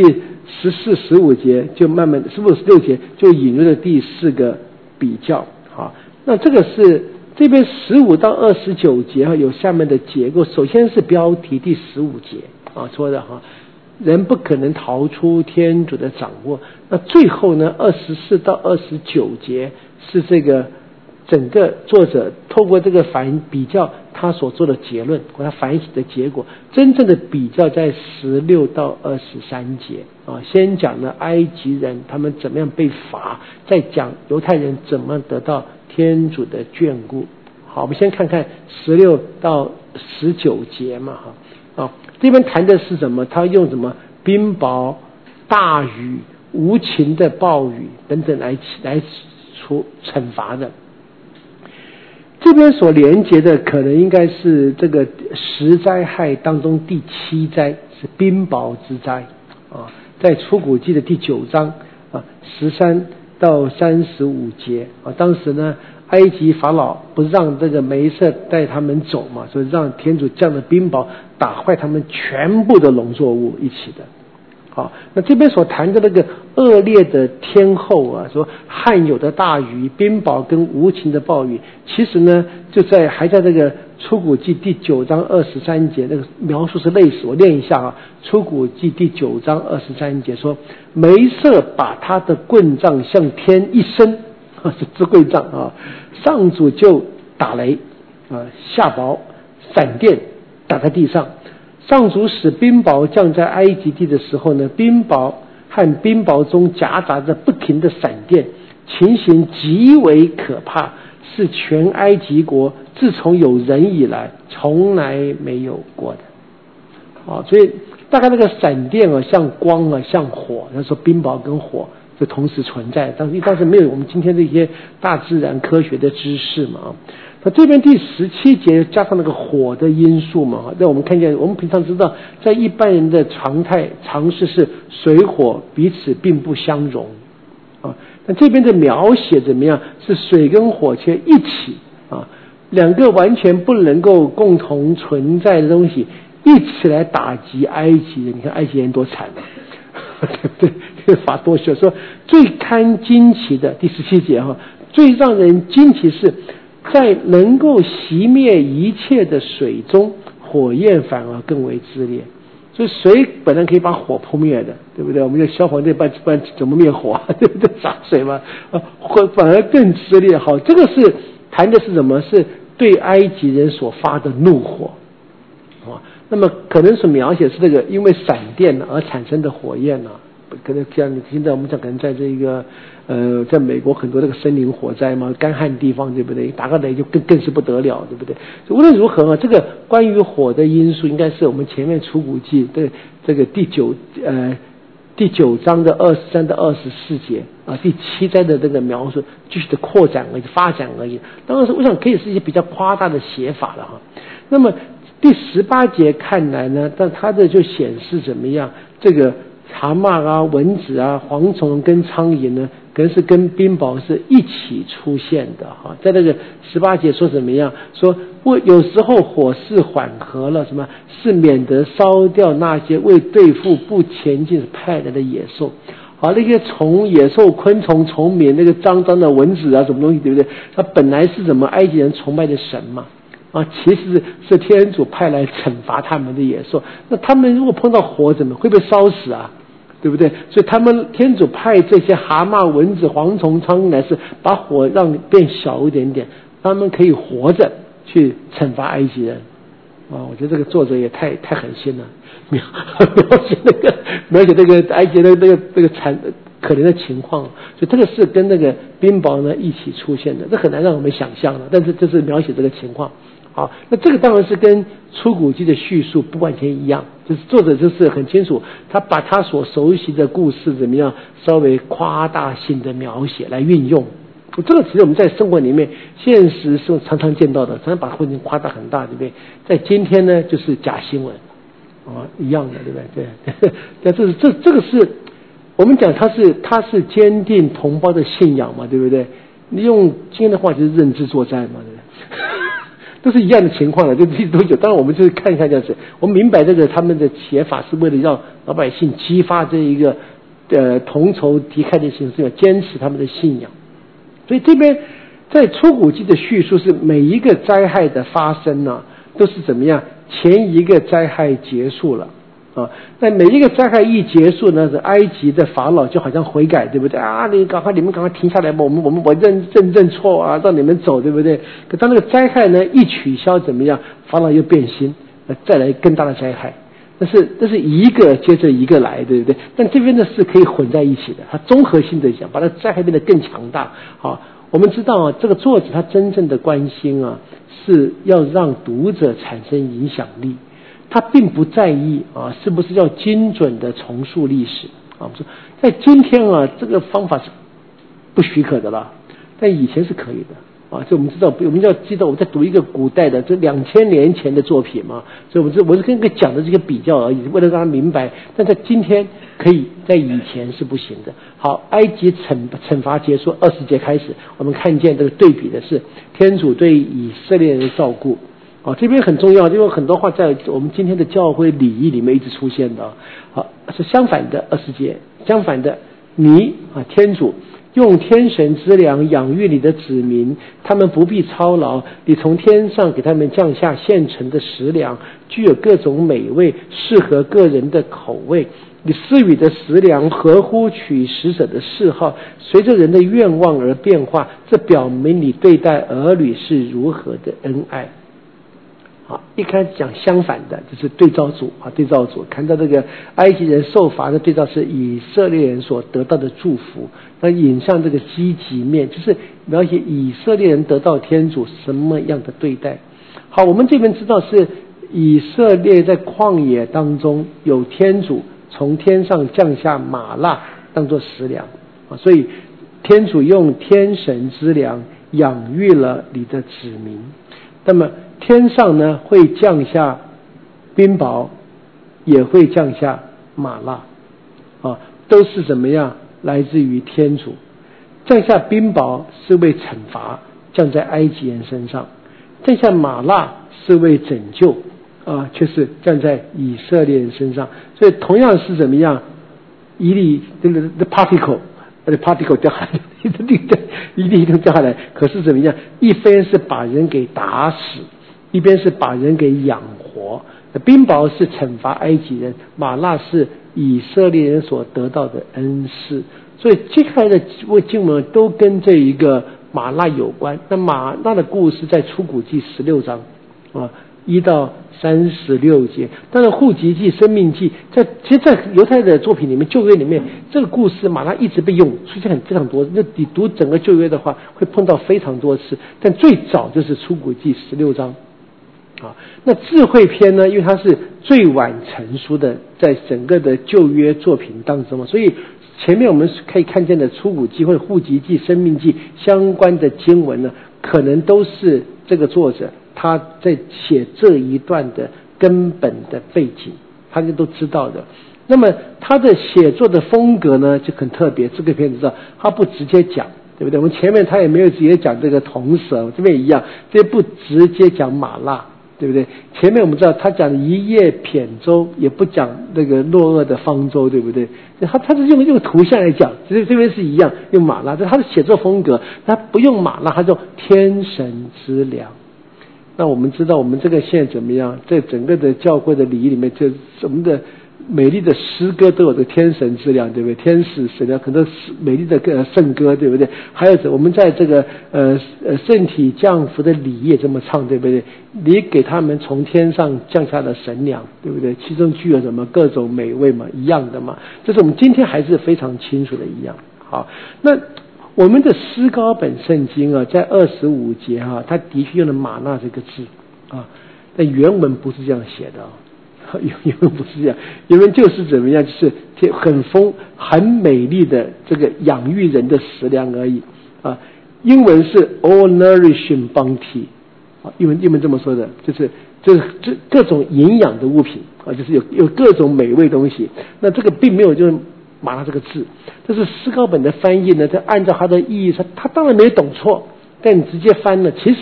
14、15节就慢慢15、16节就引入了第4个比较。好，那这个是这边15到29节有下面的结构。首先是标题第15节说的人不可能逃出天主的掌握。那最后呢24到29节是这个整个作者透过这个比较他所做的结论和他反省的结果。真正的比较在16到23节先讲了埃及人他们怎么样被罚，再讲犹太人怎么得到天主的眷顾。好，我们先看看16到19节嘛这边谈的是什么？他用什么冰雹、大雨、无情的暴雨等等来惩罚的。这边所连结的可能应该是这个10灾害当中第7灾是冰雹之灾在出谷记的第9章13到35节当时呢埃及法老不让这个梅瑟带他们走嘛，所以让天主降的冰雹打坏他们全部的农作物一起的。好，那这边所谈的那个恶劣的天候说罕有的大雨、冰雹跟无情的暴雨，其实呢还在这个出谷记第9章23节那个描述是类似。我念一下出谷记第9章23节说，梅瑟把他的棍杖向天一伸是支棍杖上主就打雷下雹闪电打在地上。上主使冰雹降在埃及地的时候呢，冰雹和冰雹中夹杂着不停的闪电，情形极为可怕，是全埃及国自从有人以来从来没有过的所以大概那个闪电像光像火，那时候冰雹跟火就同时存在，但是没有我们今天这些大自然科学的知识嘛那这边第17节加上那个火的因素嘛让我们看见，我们平常知道在一般人的常识是水火彼此并不相容那这边的描写怎么样？是水跟火却一起两个完全不能够共同存在的东西一起来打击埃及人。你看埃及人多惨对不对？这个法多学说最堪惊奇的第17节最让人惊奇是在能够熄灭一切的水中，火焰反而更为炽烈。所以水本来可以把火扑灭的，对不对？我们就消防队不然怎么灭火对不对？洒水嘛火反而更炽烈。好，这个是谈的是什么？是对埃及人所发的怒火那么可能是描写是这个因为闪电而产生的火焰可能像现在我们讲可能在这个在美国很多这个森林火灾嘛，干旱地方对不对？打个雷就更是不得了，对不对？无论如何这个关于火的因素应该是我们前面出谷记的这个第9章的23到24节第7灾的这个描述继续的扩展而已，发展而已。当然是我想可以是一些比较夸大的写法了那么第18节看来呢，但它的就显示怎么样？这个蛤蟆蚊子蝗虫跟苍蝇呢，可能是跟冰雹是一起出现的在那个18节说怎么样？说有时候火势缓和了，什么是免得烧掉那些为对付不前进派来的野兽。那些野兽、昆虫、虫鸣，那个脏脏的蚊子什么东西，对不对？它本来是什么埃及人崇拜的神嘛其实是天主派来惩罚他们的野兽。那他们如果碰到火怎么会被烧死对不对？所以他们天主派这些蛤蟆、蚊子、蝗虫、苍蝇来是把火让变小一点点，他们可以活着去惩罚埃及人我觉得这个作者也太狠心了，描写那个埃及的那个可怜的情况。所以这个是跟那个冰雹呢一起出现的，这很难让我们想象的，但是这是描写这个情况。好，那这个当然是跟出谷记的叙述不完全一样，就是作者就是很清楚，他把他所熟悉的故事怎么样稍微夸大性的描写来运用。这个其实我们在生活里面现实是常常见到的，常常把事情夸大很大，对不对？在今天呢就是假新闻一样的，对不对？对，这个是我们讲他是坚定同胞的信仰嘛，对不对？你用今天的话就是认知作战嘛，对不对？都是一样的情况了，就多久？当然我们就是看一下这样子，我们明白这个他们的写法是为了让老百姓激发这一个同仇敌忾的心思，要坚持他们的信仰。所以这边在出谷记的叙述是每一个灾害的发生呢，都是怎么样？前一个灾害结束了啊，那每一个灾害一结束呢，是埃及的法老就好像悔改，对不对啊？你们赶快停下来吧，我认错啊，让你们走，对不对？可当那个灾害呢一取消，怎么样？法老又变心，再来更大的灾害。这是一个接着一个来，对不对？但这边的是可以混在一起的，它综合性的讲，把它灾害变得更强大。好，我们知道啊，这个作者他真正的关心啊，是要让读者产生影响力。他并不在意啊，是不是要精准的重述历史啊？我们说，在今天啊，这个方法是不许可的了，但以前是可以的。啊，所以我们知道，我们要记得我们在读一个古代的这2000年前的作品嘛，所以我是跟个讲的这个比较而已，为了让他明白。但在今天可以，在以前是不行的。好，埃及惩罚结束20节开始，我们看见这个对比的是天主对以色列人的照顾。啊，这边很重要，因为很多话在我们今天的教会礼仪里面一直出现的。好，是相反的20节，相反的，你啊，天主用天神之粮养育你的子民，他们不必操劳，你从天上给他们降下现成的食粮，具有各种美味，适合个人的口味。你施予的食粮合乎取食者的嗜好，随着人的愿望而变化，这表明你对待儿女是如何的恩爱。好，一开始讲相反的，就是对照组啊，对照组看到这个埃及人受罚的对照是以色列人所得到的祝福，那引上这个积极面，就是描写以色列人得到天主什么样的对待。好，我们这边知道是以色列在旷野当中有天主从天上降下玛纳当作食粮啊，所以天主用天神之粮养育了你的子民。那么天上呢会降下冰雹，也会降下玛纳啊，都是怎么样？来自于天主。降下冰雹是为惩罚，降在埃及人身上；降下玛纳是为拯救啊，却是降在以色列人身上。所以同样是怎么样？一粒这个 the particle 掉下来，一粒掉下来，可是怎么样？一边是把人给打死，一边是把人给养活。冰雹是惩罚埃及人，玛纳是以色列人所得到的恩赐。所以接下来的经文都跟这一个玛纳有关。那玛纳的故事在出谷记16章啊1到36节，当然户籍记、生命记，其实在犹太的作品里面，旧约里面这个故事玛纳一直被用，出现非常多。那你读整个旧约的话，会碰到非常多次，但最早就是出谷记16章啊。那智慧篇呢，因为它是最晚成书的，在整个的旧约作品当中嘛，所以前面我们可以看见的出谷记或者户籍记、生命记相关的经文呢，可能都是这个作者他在写这一段的根本的背景，他们都知道的。那么他的写作的风格呢就很特别，这个片子知道他不直接讲，对不对？我们前面他也没有直接讲这个铜蛇，这边一样，这不直接讲玛纳，对不对？前面我们知道他讲一叶扁舟，也不讲那个诺厄的方舟，对不对？他是用图像来讲，其实这边是一样用玛纳，这是他的写作风格。他不用玛纳，他用天神之粮。那我们知道我们这个现在怎么样？在整个的教会的礼仪里面，就我们的美丽的诗歌都有个天神之粮，对不对？天使神粮，很多美丽的圣歌，对不对？还有我们在这个圣体降福的礼也这么唱，对不对？你给他们从天上降下的神粮，对不对？其中具有什么各种美味嘛，一样的嘛。这是我们今天还是非常清楚的一样。好，那我们的诗高本圣经啊，在25节啊，它的确用了玛纳这个字啊，但原文不是这样写的啊，原文不是这样，原文就是怎么样，就是很美丽的这个养育人的食粮而已啊。英文是 all nourishing bounty 啊，英文这么说的，就是各种营养的物品啊，就是有各种美味东西。那这个并没有就是玛纳这个字，这是诗高本的翻译呢，他按照他的意义，他当然没有懂错，但你直接翻了，其实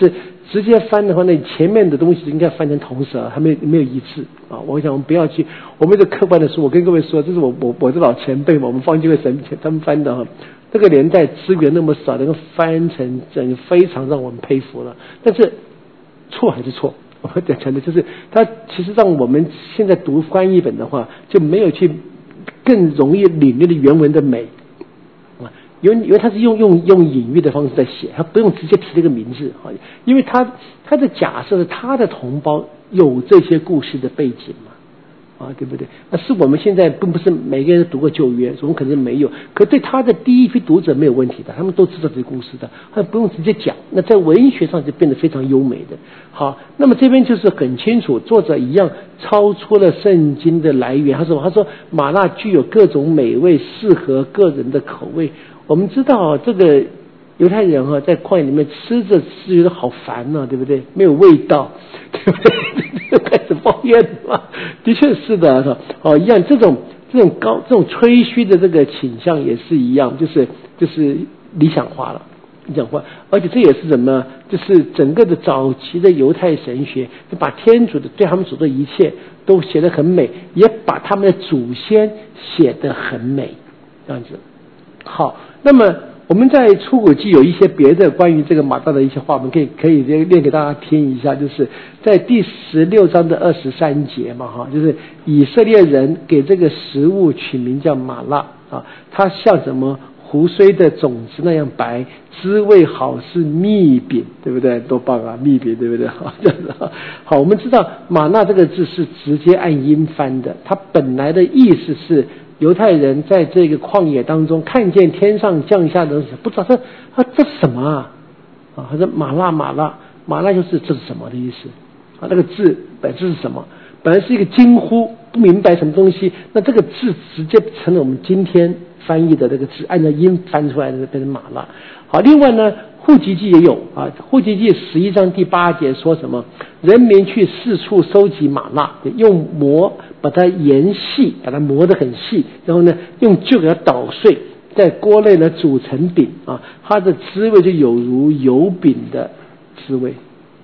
直接翻的话，那前面的东西应该翻成同时还没有一致啊。我想我们不要去，我们这客观的说，我跟各位说，这是我的老前辈嘛，我们方济会神他们翻的哈。这个年代资源那么少，能够翻成整非常让我们佩服了。但是错还是错，我讲的就是它其实让我们现在读翻译本的话，就没有去更容易领略的原文的美。因为他是用隐喻的方式在写，他不用直接提这个名字，因为他的假设是他的同胞有这些故事的背景嘛，对不对？那是我们现在并不是每个人都读过旧约，我们可能没有，可对他的第一批读者没有问题的，他们都知道这些故事的，他不用直接讲，那在文学上就变得非常优美的。好，那么这边就是很清楚，作者一样超出了圣经的来源。他说玛纳具有各种美味，适合个人的口味。我们知道这个犹太人在旷野里面吃着是觉得好烦对不对？没有味道，对不对？就开始抱怨嘛。的确是的，一样这种吹嘘的这个倾向也是一样，就是理想化了。而且这也是什么？就是整个的早期的犹太神学，就把天主的对他们所做的一切都写得很美，也把他们的祖先写得很美，这样子。好，那么我们在出谷记有一些别的关于这个马大的一些话，我们可以念给大家听一下，就是在第16章的23节嘛，就是以色列人给这个食物取名叫玛纳它像什么胡荽的种子那样白，滋味好似蜜饼，对不对？多棒啊，蜜饼，对不对？好，我们知道玛纳这个字是直接按音翻的，它本来的意思是犹太人在这个旷野当中看见天上降下的东西，不知道这是什么他说玛纳就是这是什么的意思那个字本质是什么？本来是一个惊呼，不明白什么东西，那这个字直接成了我们今天翻译的这个字，按照音翻出来的变成玛纳。好，另外呢，户籍记也有户籍记11章第8节说什么？人民去四处收集玛纳，用磨把它研细，把它磨得很细，然后呢用臼给它捣碎，在锅内呢煮成饼它的滋味就有如油饼的滋味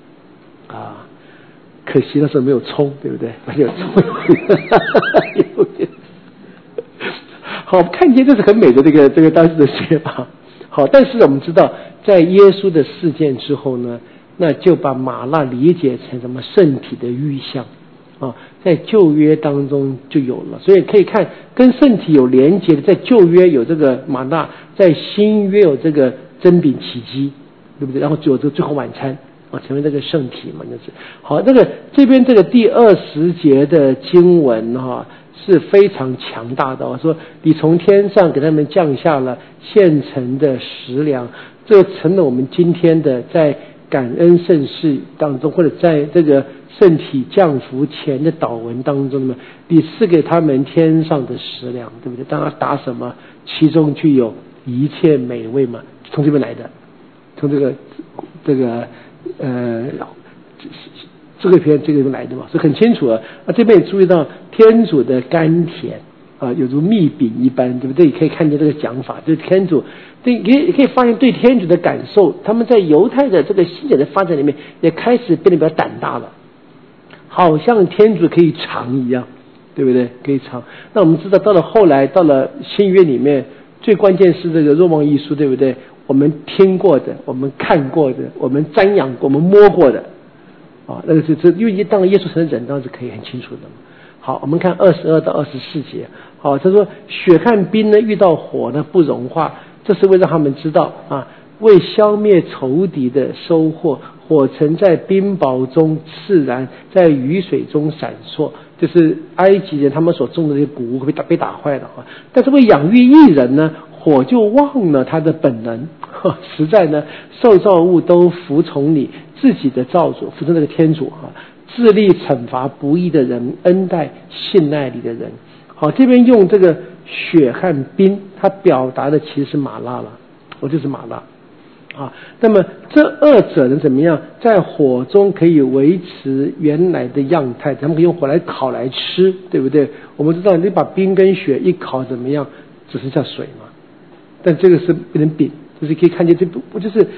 可惜那时候没有葱，对不对？没有葱好，看见这是很美的这个当时的写法。好，但是我们知道在耶稣的事件之后呢，那就把玛纳理解成什么圣体的预象在旧约当中就有了，所以可以看跟圣体有连结的，在旧约有这个玛纳，在新约有这个真饼奇迹，对不对？然后有这个最后晚餐成为这个圣体嘛，就是好。这边这个第20节的经文是非常强大的说你从天上给他们降下了现成的食粮，这成了我们今天的在感恩圣事当中，或者在这个圣体降福前的祷文当中呢，你赐给他们天上的食粮，对不对？当他打什么，其中具有一切美味嘛，从这边来的，从这个这个篇来的嘛，所以很清楚这边也注意到天主的甘甜有如蜜饼一般，对不对？也可以看见这个讲法，就是天主也可以发现对天主的感受，他们在犹太的这个信仰的发展里面也开始变得比较胆大了，好像天主可以尝一样，对不对？可以尝。那我们知道到了后来，到了新约里面，最关键是这个若望一书，对不对？我们听过的，我们看过的，我们瞻仰过，我们摸过的那个是因为当然耶稣成了人，当然是可以很清楚的。好，我们看22到24节。好，他说血和冰呢遇到火呢不融化，这是为让他们知道为消灭仇敌的收获，火曾在冰雹中炽燃，在雨水中闪烁，就是埃及人他们所种的这些谷物被打坏了但是为养育义人呢，火就忘了他的本能实在呢，受造物都服从你自己的造主，服从这个天主致力惩罚不义的人，恩待信赖你的人。好，这边用这个血和冰，它表达的其实是玛纳了，就是玛纳那么这二者呢怎么样？在火中可以维持原来的样态，咱们可以用火来烤来吃，对不对？我们知道你把冰跟血一烤怎么样？只是叫水嘛，但这个是变成饼，就是可以看见这不就是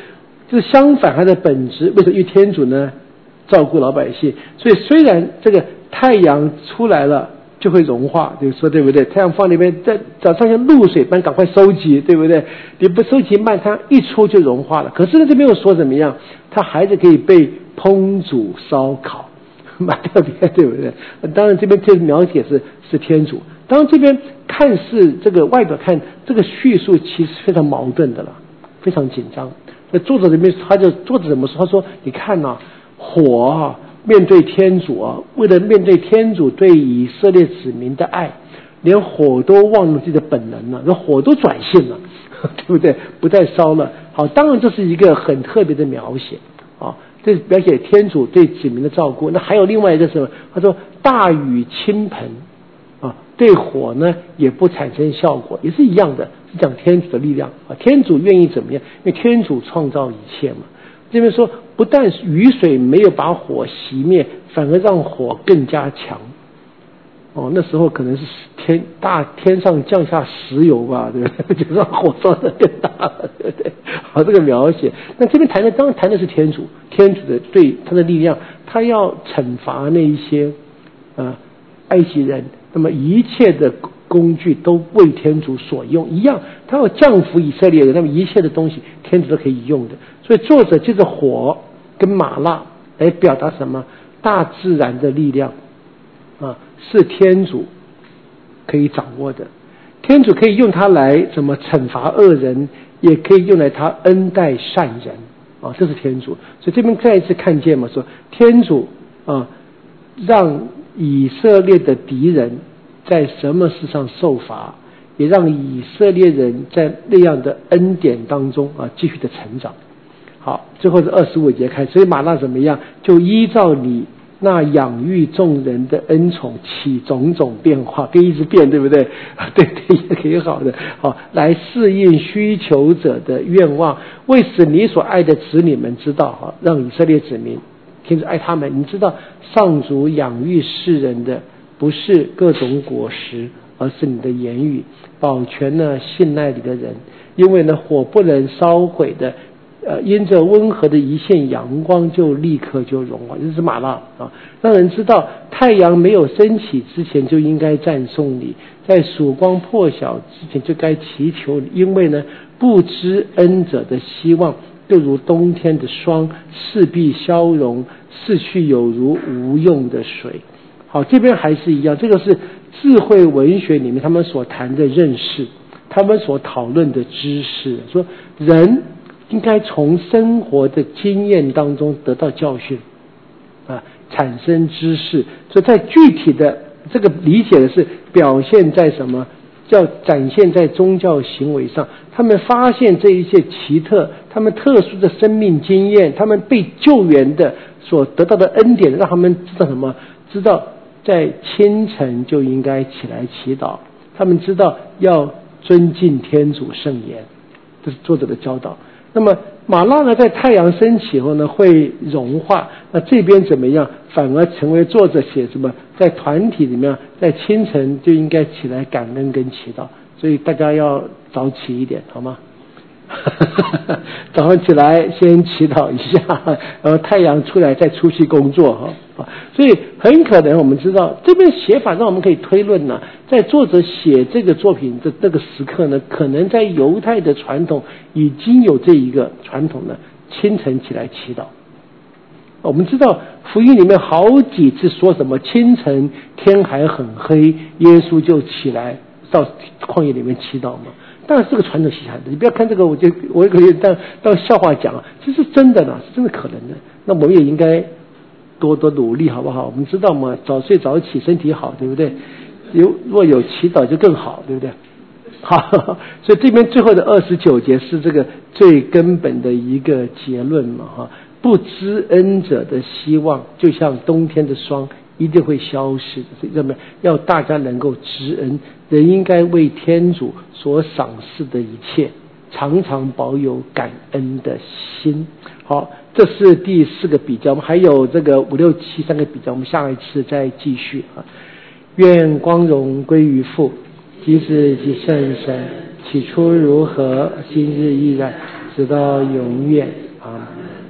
就是相反它的本质。为什么？因为天主呢照顾老百姓，所以虽然这个太阳出来了就会融化，对说对不对？太阳放那边，在早上像露水般赶快收集，对不对？你不收集慢，它一出就融化了。可是呢，这没有说怎么样，它还是可以被烹煮烧烤，蛮特别，对不对？当然这边这描写是天主。当然这边看似这个外表看这个叙述其实非常矛盾的了，非常紧张。那作者这边作者怎么说？他说：“你看呐，火啊。”面对天主啊，为了面对天主对以色列子民的爱，连火都忘了自己的本能了，那火都转性了，对不对？不再烧了。好，当然这是一个很特别的描写啊，这是描写天主对子民的照顾。那还有另外一个什么？他说大雨倾盆啊，对火呢也不产生效果，也是一样的，是讲天主的力量啊。天主愿意怎么样？因为天主创造一切嘛。这边说，不但雨水没有把火熄灭，反而让火更加强。哦，那时候可能是天上降下石油吧，对不对？就让火烧得更大了，对不对？好，这个描写。那这边当然谈的是天主的对他的力量，他要惩罚那一些埃及人，那么一切的工具都为天主所用，一样，他要降服以色列人，那么一切的东西天主都可以用的。所以作者借着火跟玛纳来表达什么？大自然的力量啊，是天主可以掌握的。天主可以用它来什么惩罚恶人，也可以用来他恩待善人啊，这是天主。所以这边再一次看见嘛，说天主啊，让以色列的敌人在什么事上受罚，也让以色列人在那样的恩典当中啊继续的成长。好，最后是25节开始，所以玛纳怎么样？就依照你那养育众人的恩宠起种种变化，可以一直变，对不对？对，也挺好的。好，来适应需求者的愿望，为使你所爱的子女们知道，哈，让以色列子民天主爱他们。你知道，上主养育世人的不是各种果实，而是你的言语，保全了信赖你的人。因为呢，火不能烧毁的。因着温和的一线阳光就立刻就融化，这是玛纳啊，让人知道太阳没有升起之前就应该赞颂你，在曙光破晓之前就该祈求你，因为呢，不知恩者的希望就如冬天的霜，势必消融，逝去有如无用的水。好，这边还是一样，这个是智慧文学里面他们所谈的认识，他们所讨论的知识，说人应该从生活的经验当中得到教训啊，产生知识。所以在具体的这个理解的是表现在什么？叫展现在宗教行为上。他们发现这一切奇特，他们特殊的生命经验，他们被救援的所得到的恩典，让他们知道什么？知道在清晨就应该起来祈祷，他们知道要尊敬天主圣言，这是作者的教导。那么玛纳呢，在太阳升起后呢，会融化。那这边怎么样？反而成为作者写什么？在团体里面，在清晨就应该起来感恩跟祈祷。所以大家要早起一点，好吗？早上起来先祈祷一下，然后太阳出来再出去工作哈。所以很可能我们知道这边写法，让我们可以推论呢，在作者写这个作品的这个时刻呢，可能在犹太的传统已经有这一个传统呢，清晨起来祈祷。我们知道福音里面好几次说什么清晨天还很黑，耶稣就起来到旷野里面祈祷嘛。当然这个传统写下来的，你不要看这个，我可以当笑话讲啊，这是真的呢，是真的可能的。那我们也应该多多努力，好不好？我们知道嘛，早睡早起身体好，对不对？若有祈祷就更好，对不对？好，所以这边最后的29节是这个最根本的一个结论嘛，哈。不知恩者的希望，就像冬天的霜，一定会消失的。所以这么要大家能够知恩，人应该为天主所赏赐的一切，常常保有感恩的心。好，这是第4个比较，我们还有这个5、6、7 3个比较，我们下一次再继续啊。愿光荣归于父、及子及圣神，起初如何，今日依然，直到永远。阿们。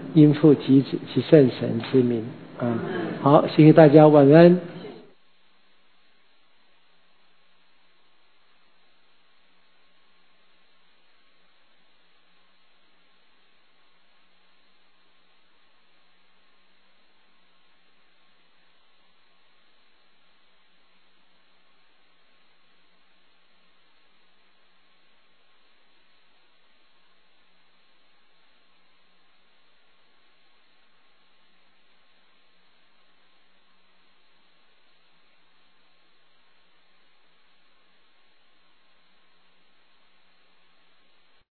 因父及子及圣神之名啊。好，谢谢大家，晚安。